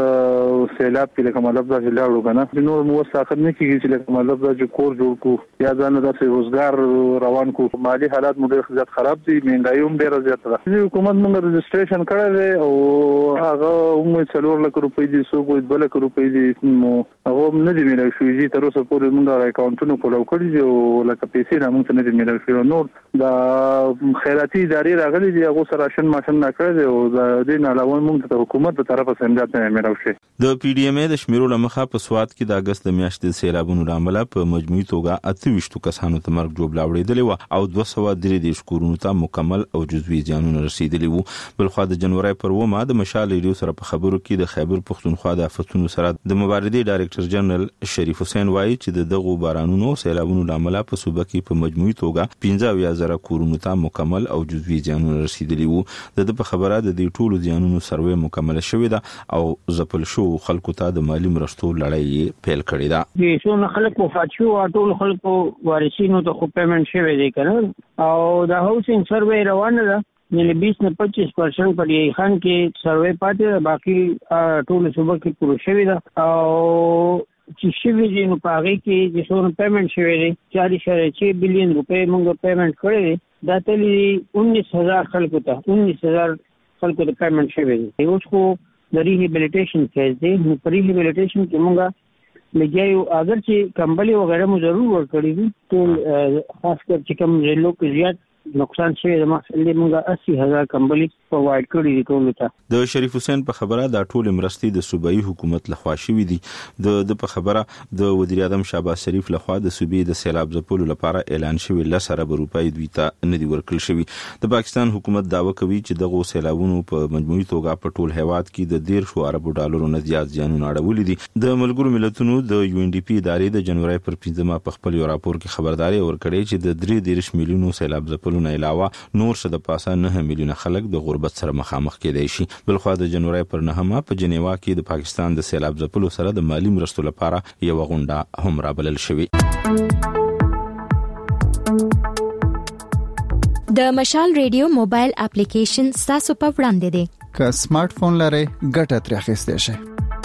سیلاب کې لکه مطلب دا چې لاړو کنه نو مو ساخت نه کیږي چې لکه مطلب دا چې کور جوړ کو یا ځان د روزګار روان کو مالی حالات مو ډېر زیات خراب دي مهنګايي هم ډېر زیات ده. حکومت موږ رجسټریشن کړل او هغه موږ 4 لک روپۍ دي سو کوئی 2 لک روپۍ دي نو هغه نه دي ملي شوې چې تر اوسه پورې موږ اکاونټونو کولو کړی او لکه پیسې نه موږ نه دي ملي شوې نور دا خیراتي ادارې راغلي دي هغه سره راشن ماشن نه کړی او د دې نه علاوه موږ ته حکومت تر طرفه امداد نه ملي شوې. د پی ډی ام ای د شمیرو لمخه په سواد کې د اگست میاشتې سیلابونو لامل په مجموعي توګه 28 کسانو ته مرګ جوړ لاوړېدل و او 203 کورونو ته مکمل او جزوي زیانونه رسیدلي وو. بلخو د جنوري پر 9 د مشال ریډیو سره په خبرو کې د خیبر پختونخوا د آفتونو سره د مبارزې ډایریکټر جنرال شریف حسین وایي چې دغه بارانونو سیلابونو لامل په صوبه کې په مجموعي توګه 15,000 کورونو ته مکمل او جزوي زیانونه رسیدلي وو. د خبره د دې ټولو زیانونو سروې مکمل شوې ده او ځپل شو خلکو ته د مالی مرستو لړۍ پیل کړې ده. د څو خلکو فاتشو ټول خلکو وارثینو ته خو پیمنٹ شوی دی کنه او د هاوسینګ سروې روانه ده یعنی 20 نه 25% پر یې خان کې سروې پاتې باقي ټول صوبه کې پوره شوی ده او چې شوی دی نو پاره کې چې څو پیمنٹ شوی دی 4.6 بلین روپے موږ پیمنٹ کړی دا تللی 19,000 خلکو ته 19,000 خلکو ته پیمنٹ شوی دی. اوس خو د ریهابیلیټیشن فیز دی نو پر ریهابیلیټیشن کې موږ لګیو اگر چې کمبلي وغیرہ مو ضرور ورکړي دي ټول خاص کر چې کوم ضلعو کې زیات نقصان شوی د محصول موږ 80,000 کمبلي پرووايډ کړی دي ټول ته. د شریف حسین په خبره دا ټول مرستې د صوبایي حکومت لخوا شوې دي. د په خبره د وزیر اعظم شهباز شریف لخوا د صوبې د سیلاب ځپلو لپاره اعلان شوی 10 ارب روپۍ دوی ته نه دي ورکړل شوی. د پاکستان حکومت داوا کوي چې دغه سیلابونو په مجموعي توګه په ټول هیواد کې د 1.5 ارب ډالرو نه زیات زیانونه اړولې دي. د ملګرو ملتونو د یو ان ډي پی ادارې د جنوري پر 15 په خپل راپور کې خبرداري ورکړې چې د 3.3 میلیونو سیلاب ځپلو نه علاوه نور څه د پاسه 9 میلیونه خلک د غربت سره مخامخ کېدای شي. بلخو د جنوري پر 9 په جنیوا کې د پاکستان د سیلاب ځپلو سره د مالی مرستو لپاره یو غونډه هم رابلل شوې. د مشال ریډیو موبایل اپلیکیشن تاسو په وړاندې دی. که سمارټ فون لرئ ګټه ترې اخیستئ شئ.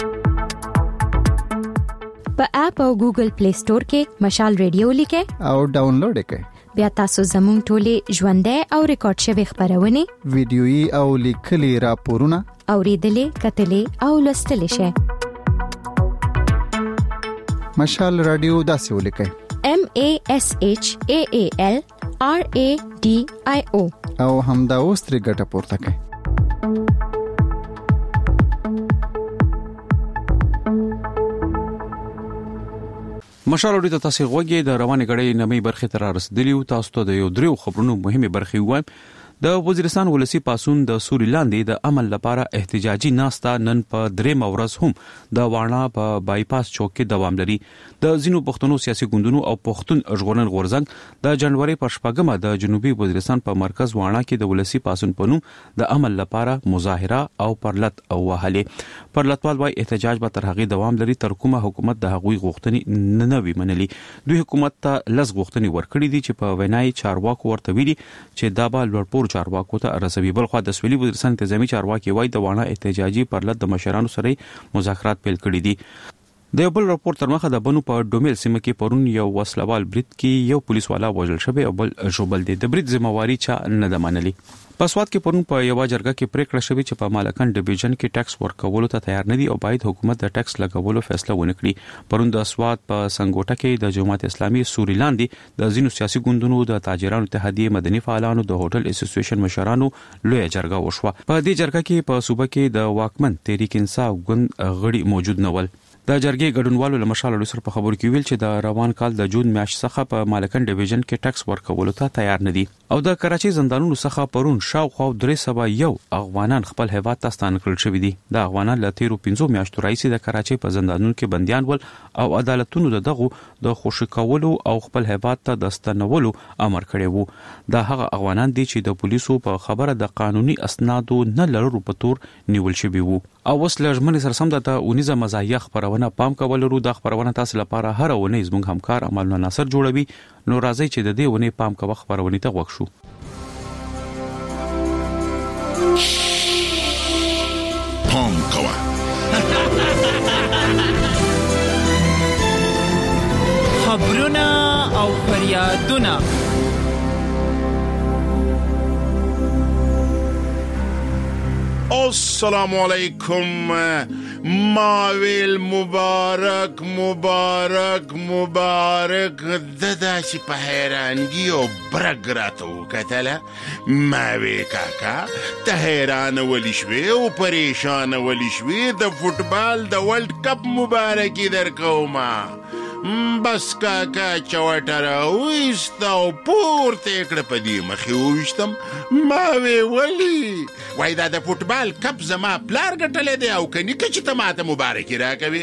په اپ او ګوګل پلی سٹور کې مشال ریډیو لیکئ او ډاونلوډ یې کړئ. بیا تاسو زموږ ټولې ژوندۍ او ریکارډ شوی خبرونه ویډیويي او لیکلي راپورونه اوریدلې کتلې او لوستلې شئ. مشال رادیو داسې ولیکئ MASHAAL RADIO او همدا اوس ترې ګټه پورته کړئ. مشال اورید تاسو غوږی د روانې غړې نمې برخې تر رسیدلی او تاسو ته د یو دریو خبرونو مهمه برخې وایم. د وزیرستان ولسی پاسون د سوري لاندې د عمل لپاره احتجاجي ناستا نن په درې مورز هم د وانا په بایپاس چوک کې دوام لري. د زینو پښتنو سیاسي ګوندونو او پښتون ژغورن غورځنګ د جنوري پر شپږمه د جنوبي وزیرستان په مرکز وانا کې د ولسی پاسون په نوم د عمل لپاره مظاهره او پرلط او وهله. پرلطوال وايي احتجاج به تر هغه دوام لري تر کومه حکومت د هغوی غوښتنې نه وي منلي. دوی حکومت ته لږ غوښتنې ورکړي دي چې په وینای چارواکو ورته ویلي چې دا به لوړپوړ چارواکو ته رسوي. بلخو د سویلي وزیرستان انتظامی چارواکي وايي د وانا احتجاجي پرلط د مشرانو سره مذاکرات پیل کړي دي. د بل راپور تر مخه د بنو په ډومیل سیمه کې پرون یو وسلوال برید کې یو پولیس والا وژل شوی او بل ژوبل دي. د برید ذمہواری چا نه ده منلي. په سواد کې پرون په یو جرګه کې پریکړه شوې چې په مالکان ډیویژن کې ټیکس ورکولو ته تیار نه دي او باید حکومت د ټیکس لګولو فیصله ونه کړي. پرون د سواد په سنگوټه کې د جماعت اسلامي سوري لاندې د زینو سیاسي ګوندونو د تاجرانو اتحادیه مدني فعالانو د هوټل اسوسییشن مشرانو لوی جرګه وشوه. په دې جرګه کې په صوبه کې د واکمن تحریک انصاف ګوند غړي موجود نه ول. د جرګې ګډونوالو له مشال سره په خبرو کې ویل چې د روان کال د جون میاشت څخه په مالکان ډیویژن کې ټیکس ورکولو ته تیار نه دي او د کراچي زندانونو څخه پرون شاوخوا 301 افغانان خپل هیواد ته ستانه کړل شوی دي. د افغانان له 15 میاشتو راځي د کراچي په زندانونو کې بنديان ول او عدالتونو دغه د خوشی کولو او خپل هیواد ته د ستنولو امر کړی وو. دا هغه افغانان دي چې د پولیسو په خبره د قانوني اسنادو نه لرلو په تور نیول شوی وو. او وس لږمن سره سم د اونیزه مزاحیه خبرونه پام کول ورو د خبرونه تاسو لپاره هر ونه زموږ همکار عمل ناصر جوړوي. نو راځي چې د دې ونه پام کوه خبرونه ته وښو. پام کوه خبرونه او فریادونه السلام علیکم. ماویل مبارک مبارک مبارک. داسې په حیرانګي او برګ راته وکتله. ماوی کاکا ته حیرانه ولې شوې او پریشانه ولې شوې؟ د فوټبال د ورلد کپ مبارکي درکومه. بس کاکا چوټه راویسته او پورته یې کړه، په دې مخې وویشتم. ما ویلي وایي دا د فوټبال کپ زما پلار ګټلی دی او که نیکه چې ته ماته مبارکي راکوي.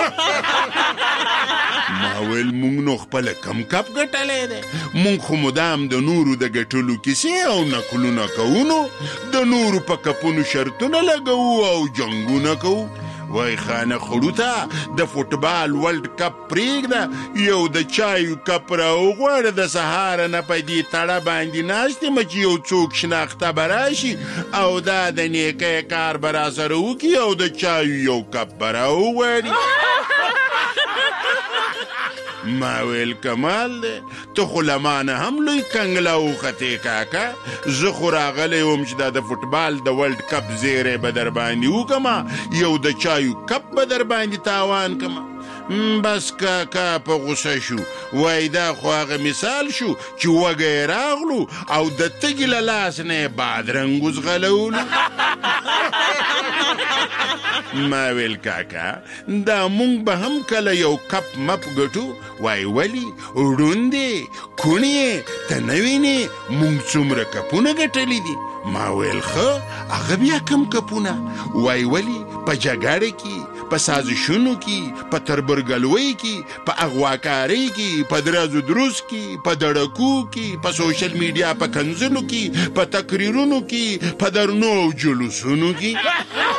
ما ویل مونږ نو خپله کم کپ ګټلی دی؟ مونږ خو مدام د نورو د ګټلو کیسې او نکلونه کوو، د نورو په کپونو شرطونه لګوو او جنګونه کوو. وای خانه خړو ته د فوټبال ورلد کپ پرېږده، یو د چایو کپ راوغواړه، د سهار نه په دې تړه باندې ناست یم چې یو څوک شناخته به راشي او دا د نیکۍ کار به راسره وکړي او د چایو یو کپ به راوغواړي. ما ویل کمال دی، ته خو له مانه هم لوی کنګله وختې کاکا. زه خو راغلی وم چې دا د فوټبال د ورلد کپ زیری به در باندې وکړمه، یو د چایو کپ به در باندې تاوان کړمه. بس کاکا په غوسه شو، وای دا خو هغه مثال شو چې وږی راغلو او د تږي له لاس نه یې بادرنګ وزغلولو. ما ویل کاکا دا مونږ به هم کله یو کپ مپ ګټو. وای ولی ړوندې کونې ته نه وینې مونږ څومره کپونه ګټلی دي؟ ما ویل ښه هغه بیا کم کپونه؟ وای ولی په جګړه کې، په سازشونو کې، په تربرګلوۍ کې، په اغواکارۍ کې، په درازو دروز کې، په دړکو کې، په سوشل میډیا په کنځلو کې، په تقریرونو کې، په درنو او جلوسونو کې.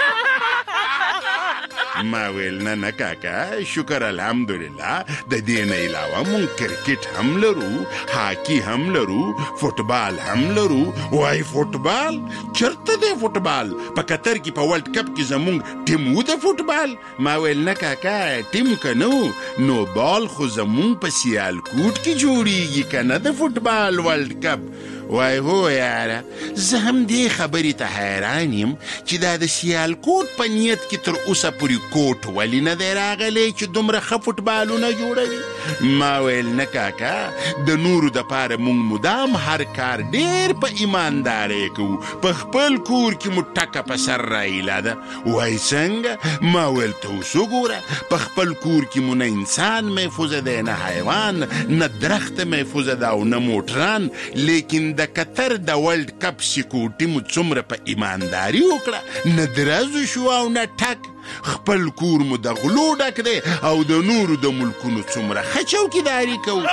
ما ویل نه کاکا شکر الحمدلله، د دې نه علاوه مونږ کرکټ هم لرو، هاکی هم لرو، فوټبال هم لرو. وای فوټبال چرته دی؟ فوټبال په قطر کې په ورلد کپ کې زمونږ ټیم و د فوټبال. ما ویل نه کاکا ټیم که نه نو بال خو زمونږ په سیالکوټ کې جوړیږي که نه د فوټبال ورلد کپ. وای هو یاره زه هم دې خبرې ته حیران یم چې دا د سیالکوټ په نیت کې تر اوسه پورې کوټ ولې نه دی راغلی چې دومره ښه فوټبالونه جوړوي. ما ویل نه کاکا د نورو دپاره مونږ مدام هر کار ډېر په ایماندارۍ کوو، په خپل کور کې مو ټکه په سر رایله ده. وای څنګه؟ ما ویل ته اوس وګوره په خپل کور کې مو نه انسان محفوظه دی، نه حیوان، نه درخت محفوظه ده او نه موټران، لیکن د د قطر د ورلد کپ سکیورټي مو څومره په ایمانداري وکړه، نه درز شو او نه ټک. خپل کور مو د غلو ډک دی او د نورو د ملکونو څومره ښه چوکیداري کوو.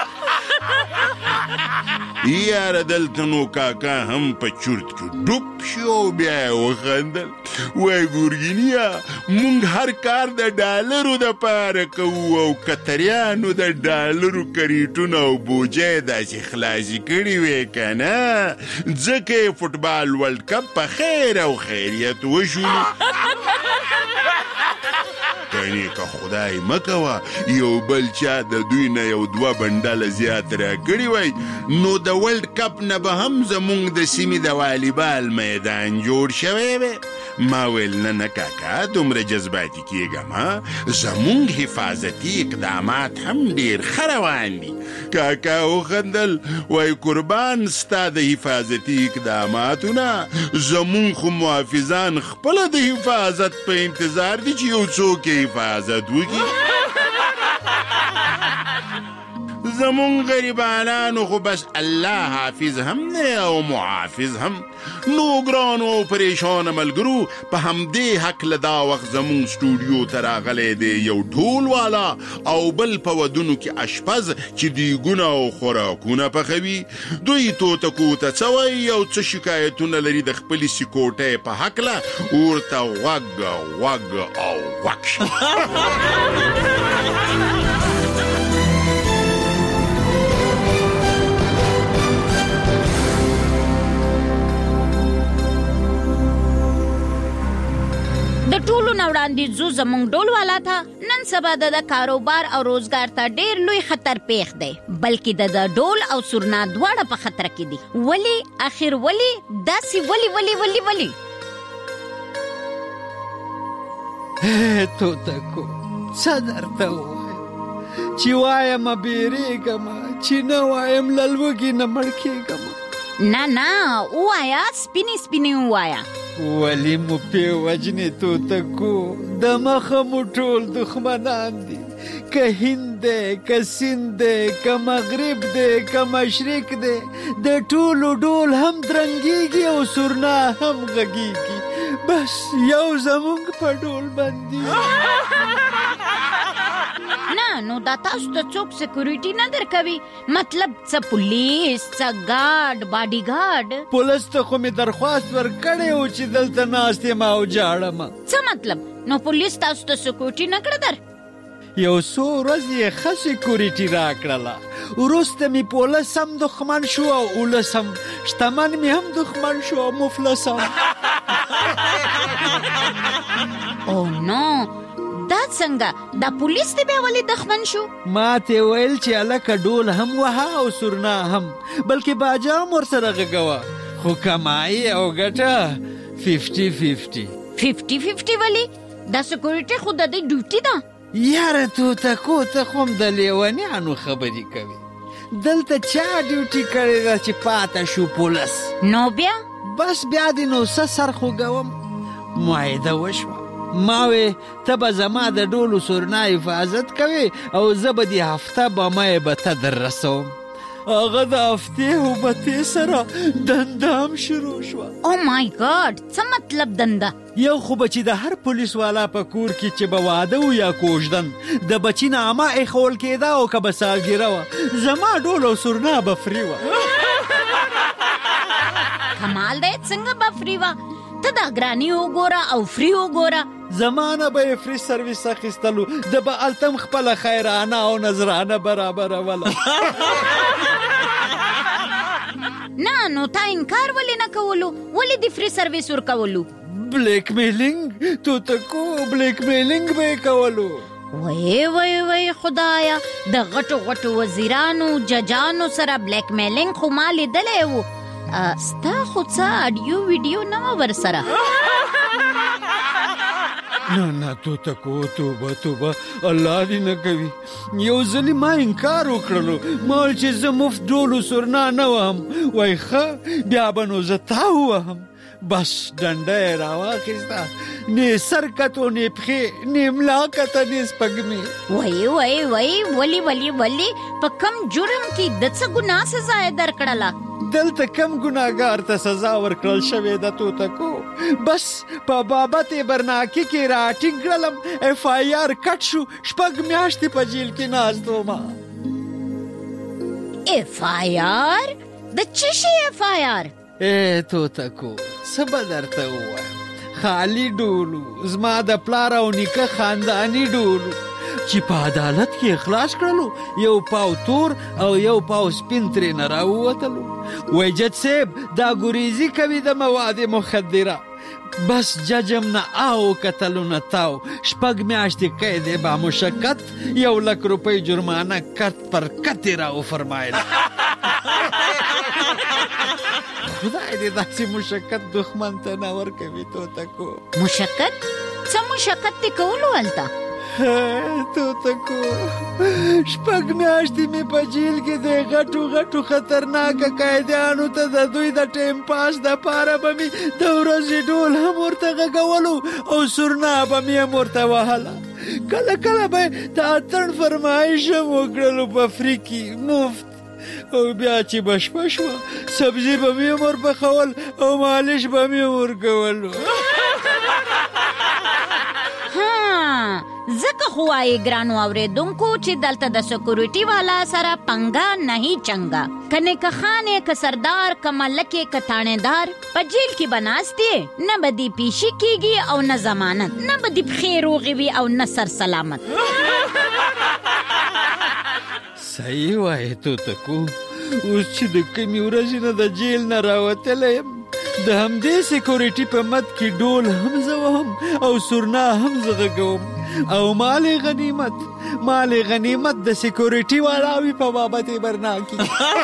یاره دلته نو کاکا هم په چورت کې ډوب شو، بیا یې وخندل. وای ګورګینیا، مونږ هر کار د ډالرو دپاره کوو او قطریانو د ډالرو کریټونه او بوجۍ داسې خلاصې کړي وې که نه، ځکه یې فوټبال ورلډ کپ په خیر او خیریت وشولو. کنی که خدای مکوه یو بل چا د دوی نه یو 2 بنډله زیات راکړي وای، نو د ورلډ کپ نه به هم زمونږ د سیمې د والیبال میدان جوړ شوی وی. ما ویل نه کاکا دومره جذباتي کېږه ما، زمونږ حفاظتي اقدامات هم ډېر ښه روان دي. کاکا وخندل، وای قربان ستا د حفاظتي اقداماتو نه، زمونږ خو محافظان خپله د حفاظت په انتظار دي چې یو څوک حفاظت وکړي. زمون غریبانانو خو بس الله حافظ هم نه او محافظ هم. نو ګرانو او پریشان ملګرو، په همدې هکله دا وخت زمون سټوډیو ته راغلی دی یو ډول والا او بل په ودونو کې اشپز چې دیګونه او خوراکونه پخوي. دوی توتکو ته څه وایي او څه شکایتونه لري د خپلې سکوټۍ په هکله، ورته غوږ غوږ او غوږ شي. د ټولو نه وړاندې ځو زموږ ډول والا ته. نن سبا د کاروبار او روزګار ته ډېر لوی خطر پیښ دی، بلکې د ډول او سورنا دواړه په خطر کې دي. ولی اخر ولی داسې ولی ولی ولی ولی توتکو څه درته ووایم چې وایم بیریږم، چې نه وایم للوږي نه مړ کېږم. نه نه ووایا، سپینې سپینې ووایا. ولی مو پې وجنې توتکو، د مخه مو ټول دښمنان دي، که هند دی که سیند دی که مغرب دی که مشرق دی، د ټولو ډول هم درنګېږي او سورنا هم غږېږي، بس یو زمونږ په ډول بندي. نه نو دا تاسو ته څوک سکیورټي نه درکوي؟ مطلب څه پولیس، څه ګارډ، باډي ګارډ؟ پولیس ته خو مې درخواست ورکړی و چې دلته ناست یم او جاړم. څه مطلب؟ نو پولیس تاسو ته سکیورټي نه کړه در؟ یو څو ورځې یې ښه سکیورټي راکړله، وروسته مې پولیس هم دښمن شو او اولس هم، شتمن مې هم دښمن شو او مفلس هم. او نو دا څنګه؟ دا پولیس دی بیا ولې دښمن شو؟ ما ته ویل چې هلکه ډول هم وهه او سورنا هم، بلکې باجه هم ورسره غږوه، خو کمایي او ګټه 50-50. 50-50 ولې؟ دا سکیورټي خو د دې ډیوټي ده. یاره توتکو ته خو هم د لیونیانو خبرې کوي، دلته چا ډیوټي کړې ده چې پاته شو پولیس؟ نو بیا؟ بس بیا دې نو څه سر خوږوم. معاهده وشوه، ما وی ته به زما د ډولو سورنا حفاظت کوي او زه به دې هفته بمه به ته در رسوم. هغه د هفتې او بتې سره دنده هم شروع شوه. او مای ګاډ، څه مطلب دنده؟ یو خو به چې د هر پولیس والا په کور کې چې به واده و یا کوژدن د بچي نامه ایښول کېده او که به سالګیره وه، زما ډول او سورنا به فري وه. کمال دی، څنګه به فري وه؟ ته دا ګراني وګوره او فري وګوره. زمانه به یې فري سرویس اخیستلو، د به التم خپله خیرانه او نظرانه برابروله. نه نو تا انکار ولې نه کولو؟ ولې د فري سرویس ورکولو؟ بلیک میلینګ توتکو، بلیک میلینګ به یې کولو. وای وای وای خدایا، د غټو غټو وزیرانو ججانو سره بلیک میلینګ خو ما لیدلی و. ستا خو څه اډیو ویډیو نه وه ورسره؟ نه نه توتکو، توبه توبه، الله دې نه کوي. یو ځلې ما انکار وکړلو، ما ویل چې زه مفت ډول و سورنا نه وهم. وای ښه بیا به نو زه تا ووهم. بس ډنډه یې راواخیسته، نه سر کتو نه پښې، نه ملا کته نه سپږمې. وای وای وای ولې ولې ولې؟ په کم جرم کې د څه ګناه سزا یې درکړله؟ دلته کم ګناهګار ته سزا ورکړل شوې ده توتکو. بس په بابت برناکي کې راټینګ کړلم، اف آی آر کټ شو، 6 میاشتې په جیل کې ناست وم. اف آی آر؟ د څه شي اف آی آر؟ توتکو څه به درته ووایم، خالي ډولو، زما د پلار او نیکه خانداني ډولو چې په عدالت کې اخلاص کړلو، 1 پاو تور او 1 پاو سپین ترې نه راووتلو. وای جج صاحب دا ګریزي کوي د مواد مخدره. بس ججم نه آو کتلو نه تاو، 6 میاشتې قید با مشقت، 1,00,000 روپۍ جرمانه کت پر کتې راو فرمایله. خدای دې داسې مشقت دښمن ته نه ورکوي توتکو. مشقت؟ څه مشقت دې کولو هلته؟ توتکو 6 میاشتې مې په جیل کې د غټو خطرناکه قیدیانو ته د دوی د ټیم پاس دپاره به مې د ورځې ډول هم ورته غږولو او سورنا به مې هم ورته وهله. کله به د اتڼ فرمایش هم وکړلو په فری کې مفت، او بیا چې بشپه شوه سبزي به مې هم ورپخول او مالش به مې ورکولو. ځکه خو وایي ګرانو اورېدونکو چې دلته د سکیورټي والا سره پنګه نه چنګا، کنه که خانه که سردار که ملکه که تانیدار په جیل کې بناستې، نه به دی پیشي کیږي او نه ضمانت، نه به دی پخې روغې وي او نه سر سلامت. صحیح وایې توتکو، اوس چې د کمې ورځې نه د جیل نه راوتلی یم، د همدې سکیورټي په مد کې ډول هم زه وهم او سورنا هم زه غږوم، او مال غنیمت د سکیورټي والاوي په بابت برناکي.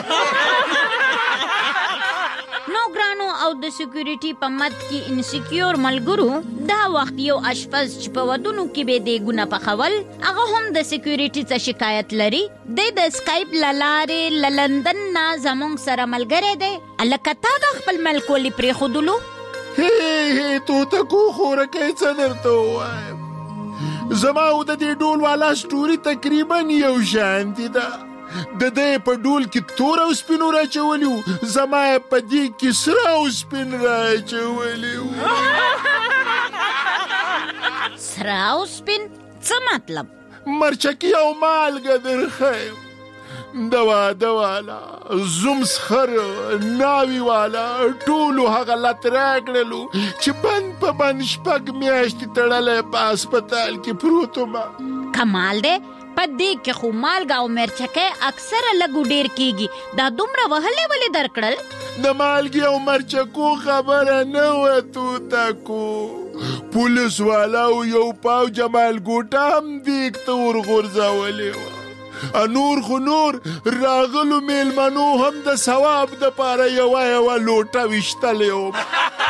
نو ګرانو او د سکیورټي په مد کې انسیکیور ملګرو، دا وخت یو اشپز چې په ودونو کې به دیګونه پخول، هغه هم د سکیورټي څخه شکایت لري. د سکایپ لارې لندن نه زمونږ سره ملګری دی. الکه تا د خپل ملک ولې پرېښودلو؟ هی توتکو خورکۍ څه درته ووایم، زما او د دې ډول والا سټوري تقریبا یو شانتي ده. د دې په ډول کې تور او سپین راچولي وو، زما په دې کې سره او سپین راچولي وو. سره او سپین څه مطلب؟ مرچکي او مالګه درخیم، د واده والا، زمسخر، ناوی والا ټولو هغه لت راکړلو چې بند په بند 6 میاشتې تړلی په هسپتال کې پروت وم. کمال دی، په دې کې خو مالګه او مرچکۍ اکثره لږ ډېر کیږي، دا دومره وهلې ولې درکړل؟ د مالګې او مرچکو خبره نه وه توتکو. پولیس والا او 1 پاو جمال ګوټه هم دیګ ته ورغورځولې وه. نور خو نور راغلو میلمنو هم د ثواب دپاره یوه لوټه ویشتلې وم.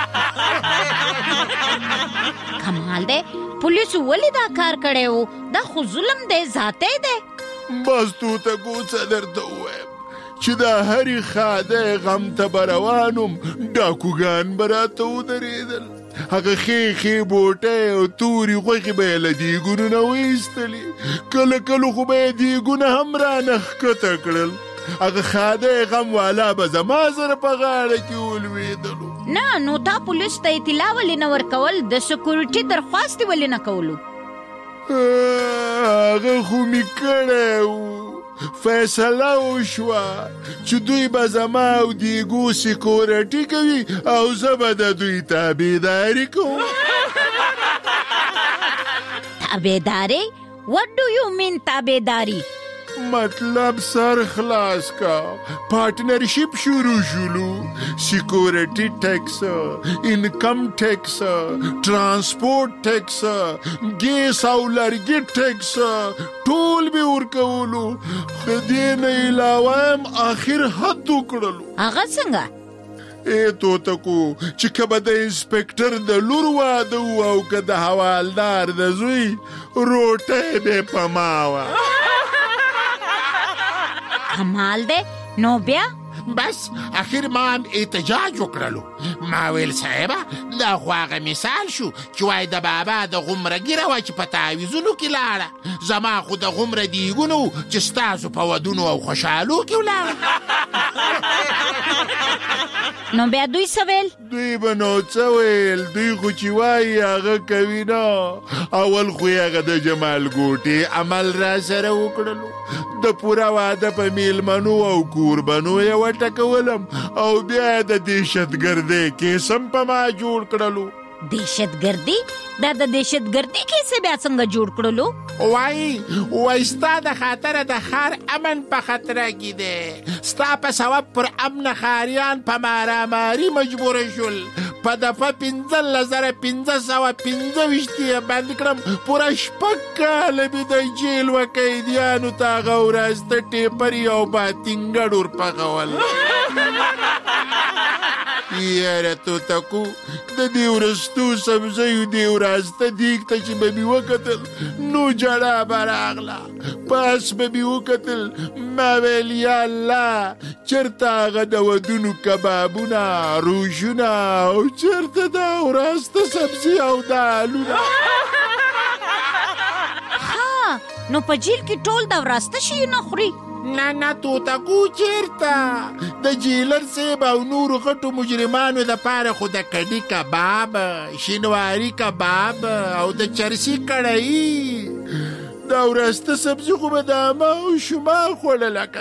کمال دی، پولیسو ولې دا کار کړی و؟ دا خو ظلم دی، ذاتی دی. بس توتکو څه درته ووایم چې دا هرې خاده غم ته به روانم، ډاکوګان به راته ودرېدل، هغه ښې بوټۍ او تورې غوښې به یې له دیګونو نه وایستلې، کله خو به یې دیګونه هم رانه ښکته کړل، هغه خاده غم والا به زما سره په غاړه کې ولوېدلو. نه نو تا پولیس ته اطلاع ولې نه ورکول؟ د سکیورټي درخواست ولې نه کولو؟ هغه خو مې کړی و، فیصله وشوه چې دوی به زما او دیګو سکیورټي کوي او زه به د دوی تابعداري کوم. تابعداري؟ What do you mean تابعداري؟ مطلب سر خلاص کا، پارٹنرشپ شروع شلو، سیکورٹی ٹیکس، انکم ٹیکس، ٹرانسپورٹ ٹیکس، گیس او لرګي ټیکس ټول به ورکولو. دې نه علاوه اخر حد وکړلو. هغه څنګه؟ توتکو چې کبه د انسپکټر د لور واده او که د حوالدار د زوی روټه به پماوه. کمال دی، نو بیا؟ بس اخر ما هم احتجاج وکړلو. ما ویل صاحبه دا خو هغه مثال شو چې وای د بابا د غومره ګیره وای چې په تعویذونو کې لاړه، زما خو د غومره دیګونو چې ستاسو په ودونو او خوشحالو کې ولاړه. نو بیا دوی سویل دوی بنو څویل دوی خو چې وایي هغه کوي نه اول خو هغه د جمال ګوټې عمل را سره وکړلو د پوره واده په میلمنو او کوربنو یې وټکولم او بیا د دهشتګردۍ کیسم په ما جوړ کړلو. دهشتګردي؟ دا د دهشتګردي کیسه بیا څنګه جوړ کړلو؟ وای ستا د خاطره د ښار امن په خطره کې دی. ستا په سبب پر امن ښاریان په ماراماري مجبوره شول. په دفعه 15,525 یې بند کړم. پوره 6 کاله مې د جیل و قیدیانو ته هغه ورځ د ټیپري او باتینګډ ورپغول. یاره توتکو د دې ورستو سبزیو دې وراسته دیګ ته چې به مې وکتل نو جړه به راغله. پاس به مې وکتل ما ویل یا الله چېرته هغه د ودونو کبابونه روژونه او چېرته دا وراسته سبزي او دالونه. ها نو په جیل کې ټول د وراسته شیونه خوري؟ نه توتکو چیرته د جیلر صاحب او نورو غټو مجرمانو دپاره خو د کډي کباب شینواري کباب او د چرسي کړهي دا وراسته سبزي خو به د ما او شما خوړله که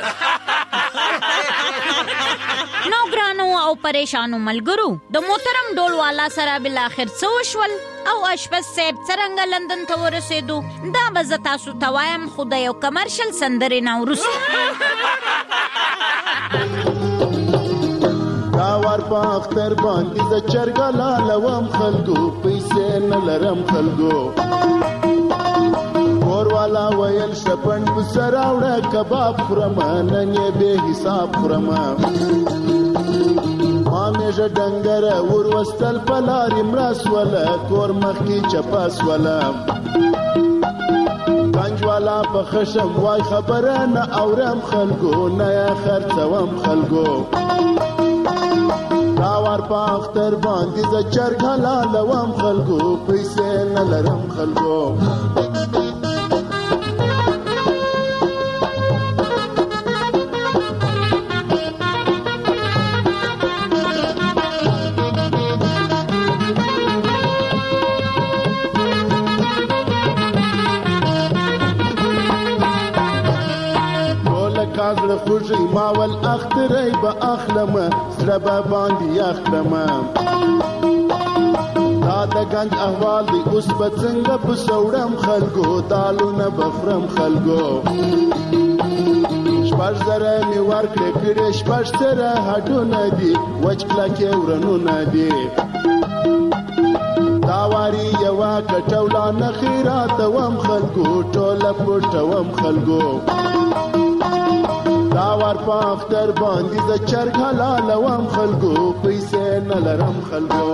نو ګرانو او پریشانو ملګرو د محترم ډول والا سره بالاخر څه وشول او اشپز صاحب څرنګه لندن ته ورسېدو دا به زه تاسو ته وایم خو د یو کمرشل سندرې نه وروسته. دا وار په اختر باندې د چرګه لالوم خلکو پیسې نه لرم خلکو کور والا ویل شپن په سر راوړه کباب خورم نن یې بې حساب خورم ما میژه ډنګره ور وستل په لارې مړه سوله کور مخکې چپه سوله گنج والا په خشم وای خبره نه اورم خلکو نه یې خرڅوم خلکو دا وار په اختر باندې د چرګ حلالوم خلکو پیسې نه لرم خلکو. کاغړه خوږی ماول اخترای به اخلمه زړه به باندې اخلمه دا د گنج احوال دی اوس به څنګه په سوړم خلکو دالونه بخرم خلکو 6,000 مې ورکړې کړې 6,000 هډونه دي وچ کلکې ورنونه دي دا واري یوه کټوله نه خیراتوم خلکو ټوله پټوم خلکو دا وار په اختر باندې د چرګ حلالوم خلکو پیسې نه لرم خلکو.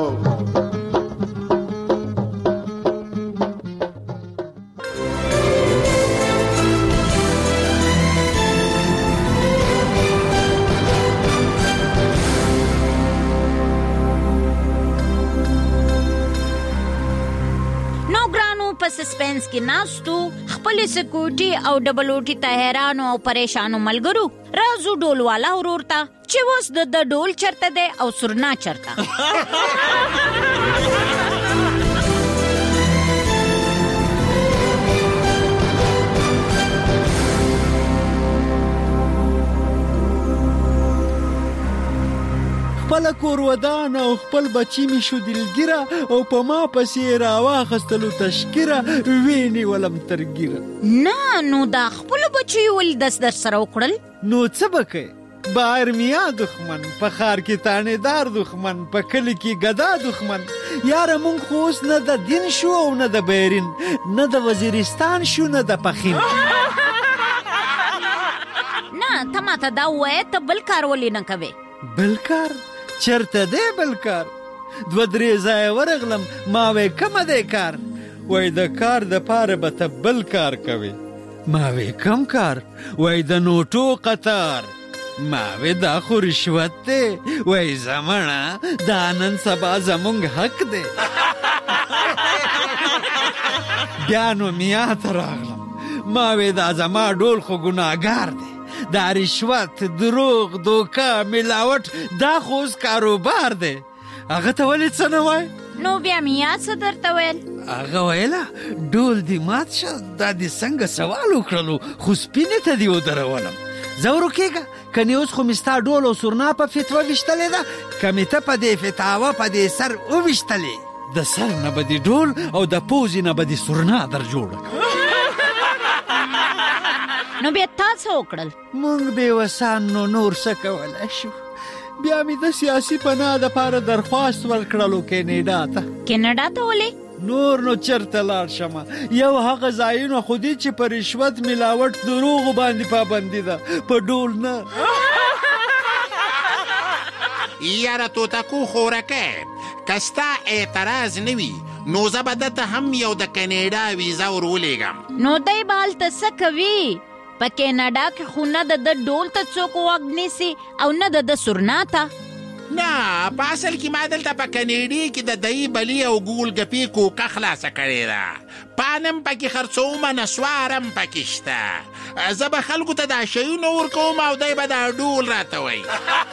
سسپنس کې ناستو خپل سکوټي او ډبل اوټي ته حیرانو او پریشانو ملګرو رازو ډول والا ورورتا چې وس د ډول چرته ده او سرنا چرته خپل کور ودان او خپل بچی می شو دلګره او په ما پسې راواخستلو تشکره ویني ولم ترګره نه نو دا خپل بچی ول دس در سره وکړل نو څه بکې بهر میا دښمن په خار کې تانیدار دښمن په کلی کې ګدا دښمن یاره مونږ خو اوس نه د دین شو او نه د بیرین نه د وزیرستان شو نه د پخین نه ته ماته دا وایې ته بل کار ولې نه کوې بل کار چرته دی بل کار 2-3 ځای ورغلم ما وې کومه دی کار وای د کار د پاره به ته بل کار کوي ما وې کم کار وای د نوټو قطار ما وې دا خو رشوت دی وای زمانه دا نن سبا زمونږ حق دی بیا نو میا ته راغلم ما وې دا زما ډول خو ګناهګار دی دا رشوت، دروغ، دوکه، ملاوټ دا خو اوس کاروبار دی. هغه ته ولې څه نه وای؟ نو بیا میا څه درته ویل؟ هغه ویله ډول دې مات شه، دا دې څنګه سوال وکړلو خو سپینې ته دې ودرولم. زه ورکېږه کنې اوس خو مې ستا ډول او سورنا په فتوه ویشتلې ده، که مې ته په دې فتاوه په دې سر وویشتلې، د سر نه به دې ډول او د پوزې نه به دې سورنا در جوړه. نو بیا تا څه وکړل؟ مونږ بېوسان نو نور څه کولی شو. بیا مې د سیاسي پناه دپاره درخواست ورکړلو کینیډا ته. کینیډا ته ولې؟ نور نو چرته لاړ شمه، یو هغه ځایونه خو دي چې په رشوت، ملاوټ، دروغو باندې پابندي ده، په ډول نه. یاره توتکو خورکه، که ستا اعتراض نه وي نو زه به دته هم یو د کینیډا ویزا ورولېږم. نو دی به هلته څه کوي؟ په کینیډا کې خو نه د ډول ته څوک غوږ نیسي او نه د سورنا ته. نه، په اصل کې ما دلته په کینیډي کې د دهی بلی او ګول ګپې کوکه خلاصه کړې ده. پانم پکې خرڅومه، نسوار هم پکې شته. زه به خلکو ته دا شیونه ورکوم او دی به دا ډول راته وایي.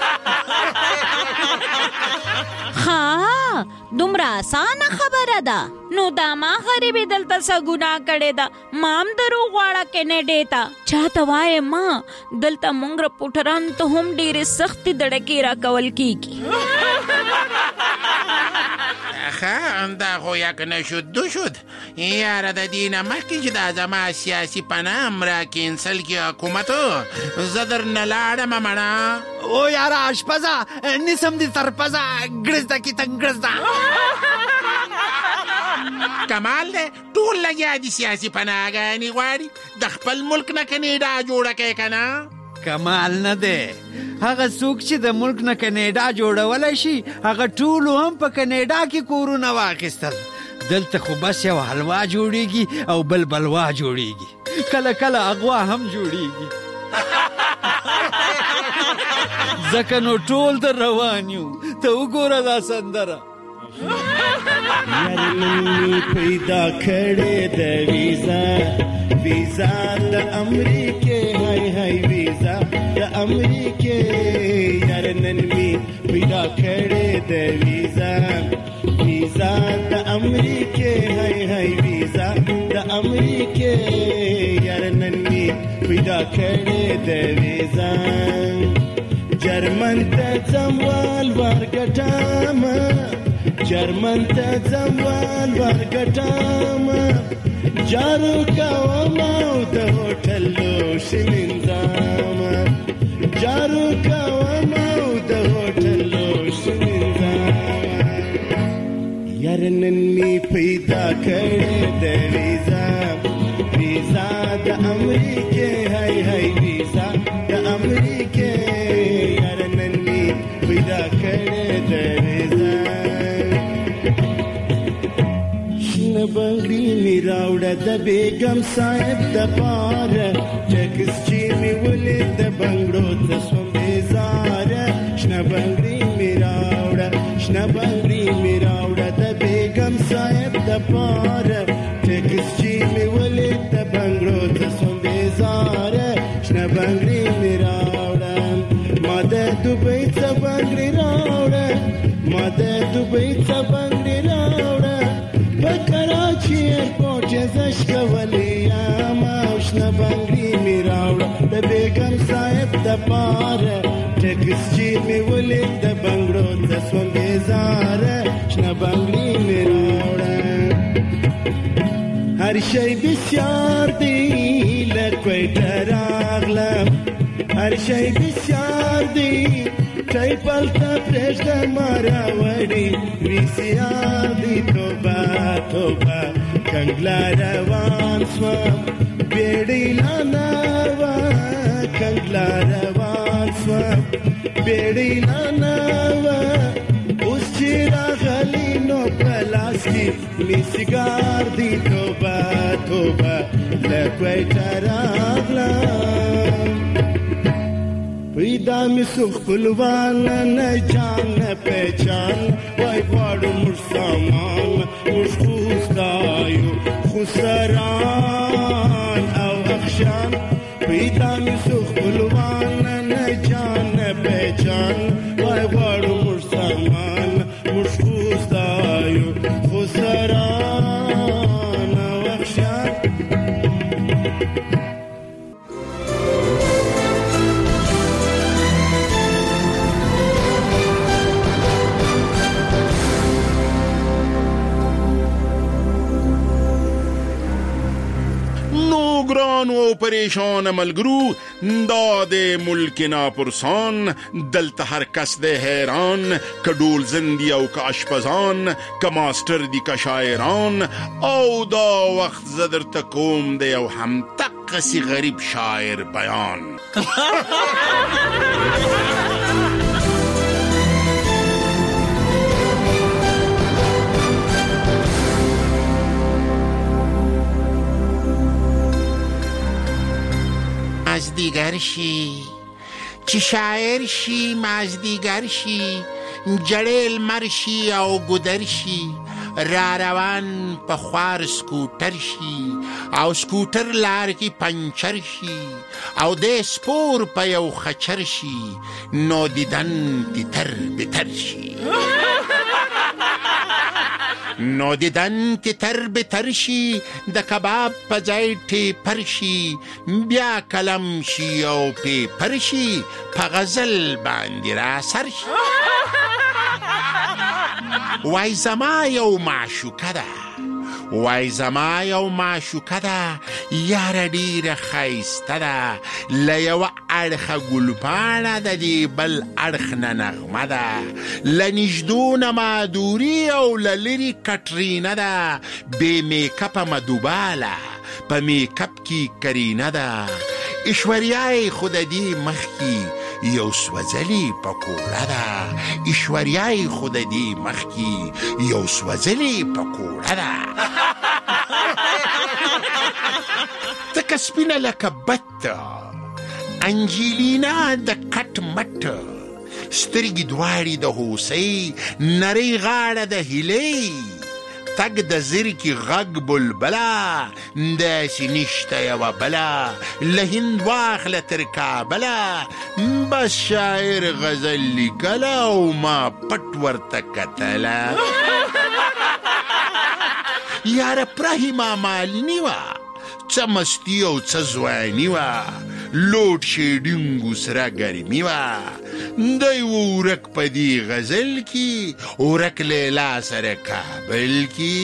ها، دومره اسانه خبره ده. نو دا ما غریبې دلته څه ګناه کړې ده؟ ما هم دروغ غواړه کینیډې ته. چاته وایم ما دلته مونږ رپورټرانو ته هم ډېرې سختې دړکې راکول کېږي. ښه، دا خو یک نشد دو شد. یاره د دې نه مخکې چې دا زما سیاسي پناه هم را کینسل کړي حکومتو، زه درنه لاړم مړه. او یاره اشپزه، نیسم دې ترپزه، ګړزده کې تنګړزده. کمال دی، ټول لګیا دي سیاسي پناهګانې غواړي. د خپل ملک نه کینیډا جوړه کوي که نه؟ کمال نه دی، هغه څوک چې د ملک نه کینیډا جوړولی شي هغه ټولو هم په کینیډا کې کورونه واخیستل. دلته خو بس یو حلوا جوړیږي او بل بلوا جوړیږي، کله کله اغوا هم جوړیږي. ځکه نو ټول در روان یو، ته وګوره دا سندره. یارنی پیدا کړې د ویزا، ویزا د امریکې، هاي هاي ویزا د امریکې. یارنی پیدا کړې د ویزا، ویزا د امریکې، هاي هاي ویزا د امریکې. یارنی پیدا کړې د ویزا، جرمن ته ځموال ورګټم، جرمن ته ځموال ورګټم، جارو کوم او د هوټل لوښي مینځم، جارو کوم او د هوټل لوښي مینځم. یار نن می پیدا کړې د ویزا، ویزا د امریکې، هاي هاي ویزا د امریکې. یار نن می پیدا کړې د ویزا، بنگړي می راوړه د بیگم صاحب د پاره، ټکس چې می ولې د بنگړو ته سوم بیزاره. شنه بنگړي می راوړه، شنه بنگړي می راوړه د بیگم صاحب د پاره، ټکس چې می ولې د بنگړو ته سوم بیزاره. شنه بنگړي می راوړه، ما د دوبۍ څه بنگړي راوړه، ما د دوبۍ څه بنگړي راوړه. په کراچي ایرپورټ زش کولی یم، او شنه بنګړي مې راوړه د بیګم صاحب د پاره، ټکس چې مې ولید د بنګړو ته سوم بیزاره. شنه بنګړي مې راوړه، هر شی بسیار دی له کویټه راغلم، هر شی بسیار دی ټایپل ته پرېږده ما راوړي، ویسیار دی توبه توبه کنګلا روان سوم، بیړۍ لا نه وه کنګلا روان سوم، بیړۍ لا نه وه اوس چې راغلی نو په لاس کې مې سیګار دی توبه توبه له کویټه راغلم. پیدا می سو خپلوان نه جان نه پہچان، وای غواړو موږ سامان موږ خوستایو خسران او اخشان. پیدا می سو خپلوان ګران او پریشان ملګرو دا د ملک ناپرسان دلته هر کس د حیران کډول زندي او کا اشپزان کا ماستر دی کا شاعران او دا وخت زدر تکوم دی او هم تقسی غریب شاعر بیان مازدیگر شي چې شاعر شي مازدیگر شي جړېل مرشي او ګودر شي را روان په خوار سکوټر شي او سکوټر لار کې پنچر شي او د سپور په یو خچر شي نو دیدن تر بتر شي نو دیدن تر بتر شي د کباب په ځای ټیپر شي بیا کلم شي او پیپر شي په غزل باندې را سر شي وای زما یو معشوقه ده وای زما یو معشوقه ده یاره ډیره ښایسته ده له یوه اړخه ګلپاڼه د دې بل اړخ نه نغمه ده له نږدو نه مادوري او له لرې کټرینه ده بې میکپه مدوباله په میکپ کې کرینه ده ایشوریای خو د دې مخکې یو سوځلې پکوړه ده ایشوریای خو د دې مخکې یو سوځلې پکوړه ده تکه سپینه لکه بته انجلینا د کټ مټ سترګې دواړې د هوسۍ نرۍ غاړه د هیلۍ تګ د زرکې غږ بلبله داسې نشته یوه بله له هند واخله تر کابله بس شاعر غزل لیکله او ما پټ ورته کتله یاره پرهی ما مالنی وه څه مستی او څه ځواني وه لوډ شیډینګو سره ګرمي وه دی ورک په دې غزل کې ورک لیلا سره کابل کې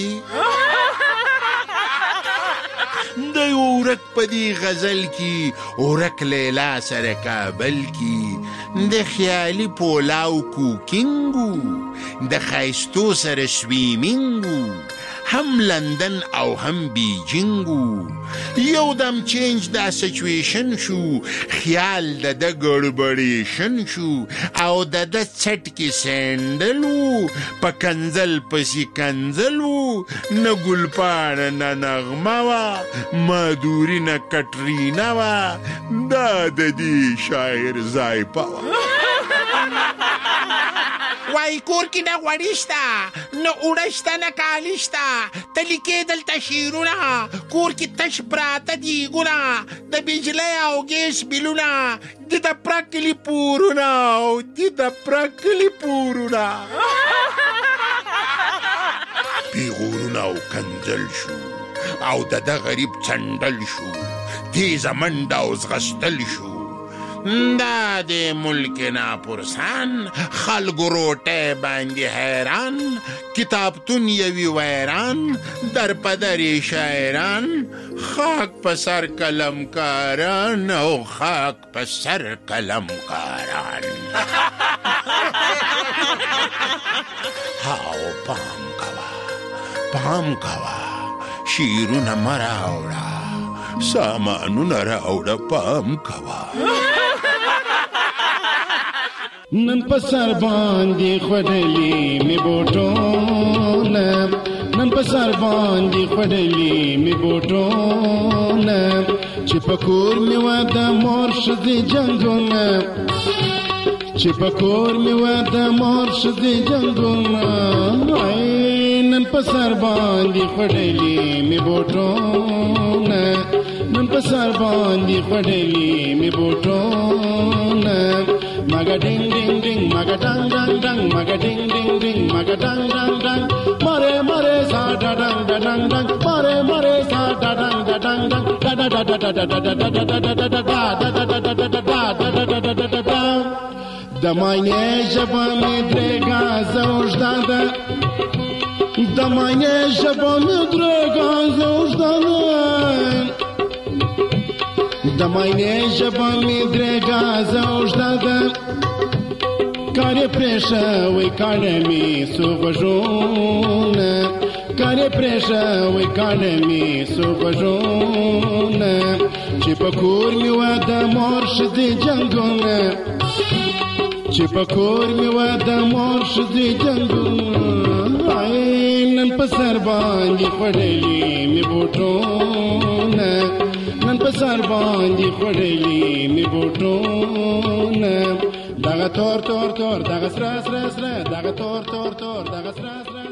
دی ورک په دې غزل کې ورک لیلا سره کابل کې د خیالي پولاو کوکینګو د ښایستو سره سویمینګو هم لندن او هم بیجینګو یو دم چینج دا سچویشن شو خیال د د ګړبړیشن شو او د د څټ کې سینډل وو په کنزل پسې کنزل وو نه ګلپاڼه نه نغمه وه مادوري نه کټرینا وه دا د دې شاعر ذایقه وه وای کور کې نه غوړي شته نه اوړه شته نه کالي شته ته لیکې دلته شعرونه کور کې تش پراته دیګونه د بجلۍ او ګیس بیلونه د پرکلي پورونه او د پرکلي پورونه پیغورونه او کنځل شو او د غریب چنډل شو تیزه منډه او ځغستل شو دا د ملک ناپرسان خلکو روټۍ باندې حیران کتابتون یوي ویران در پدرې شاعران خاک په سر قلمکاران او خاک په سر قلمکاران هاو پام کوه شعرونه مه راوړه سامانونه راوړه پام کوه نن په سر باندې خړلې می بوټونه نن په سر باندې خړلې می بوټونه چې پکور می واده مرشد جنگونه چې پکور می واده مرشد جنگونه نن په سر باندې خړلې می بوټونه نن په سر باندې خړلې می بوټونه maga ding ding ding maga dang dang dang maga ding ding ding maga dang dang dang mare mare sa da dang da dang dang mare mare sa da dang da dang dang da د ماینې ژبه مې درېږه زه اوږده ده د ماینې ژبه مې درېږه زه اوږده ده د ماینې ژبه مې درېږه زه اوږده ده کار یې پرېښوی کاڼه مې څو غوږونه کار یې پرېښوی کاڼه مې څو غوږونه چې په کور مې وه د مور ښځې جنګونه چې په کور مې وه د مور ښځې جنګونه نن په سر باندې خوړلي مې بوټونه نن په سر باندې خوړلي مې بوټونه دغه تور تور تور دغه سره سره سره دغه تور تور تور دغه سره سره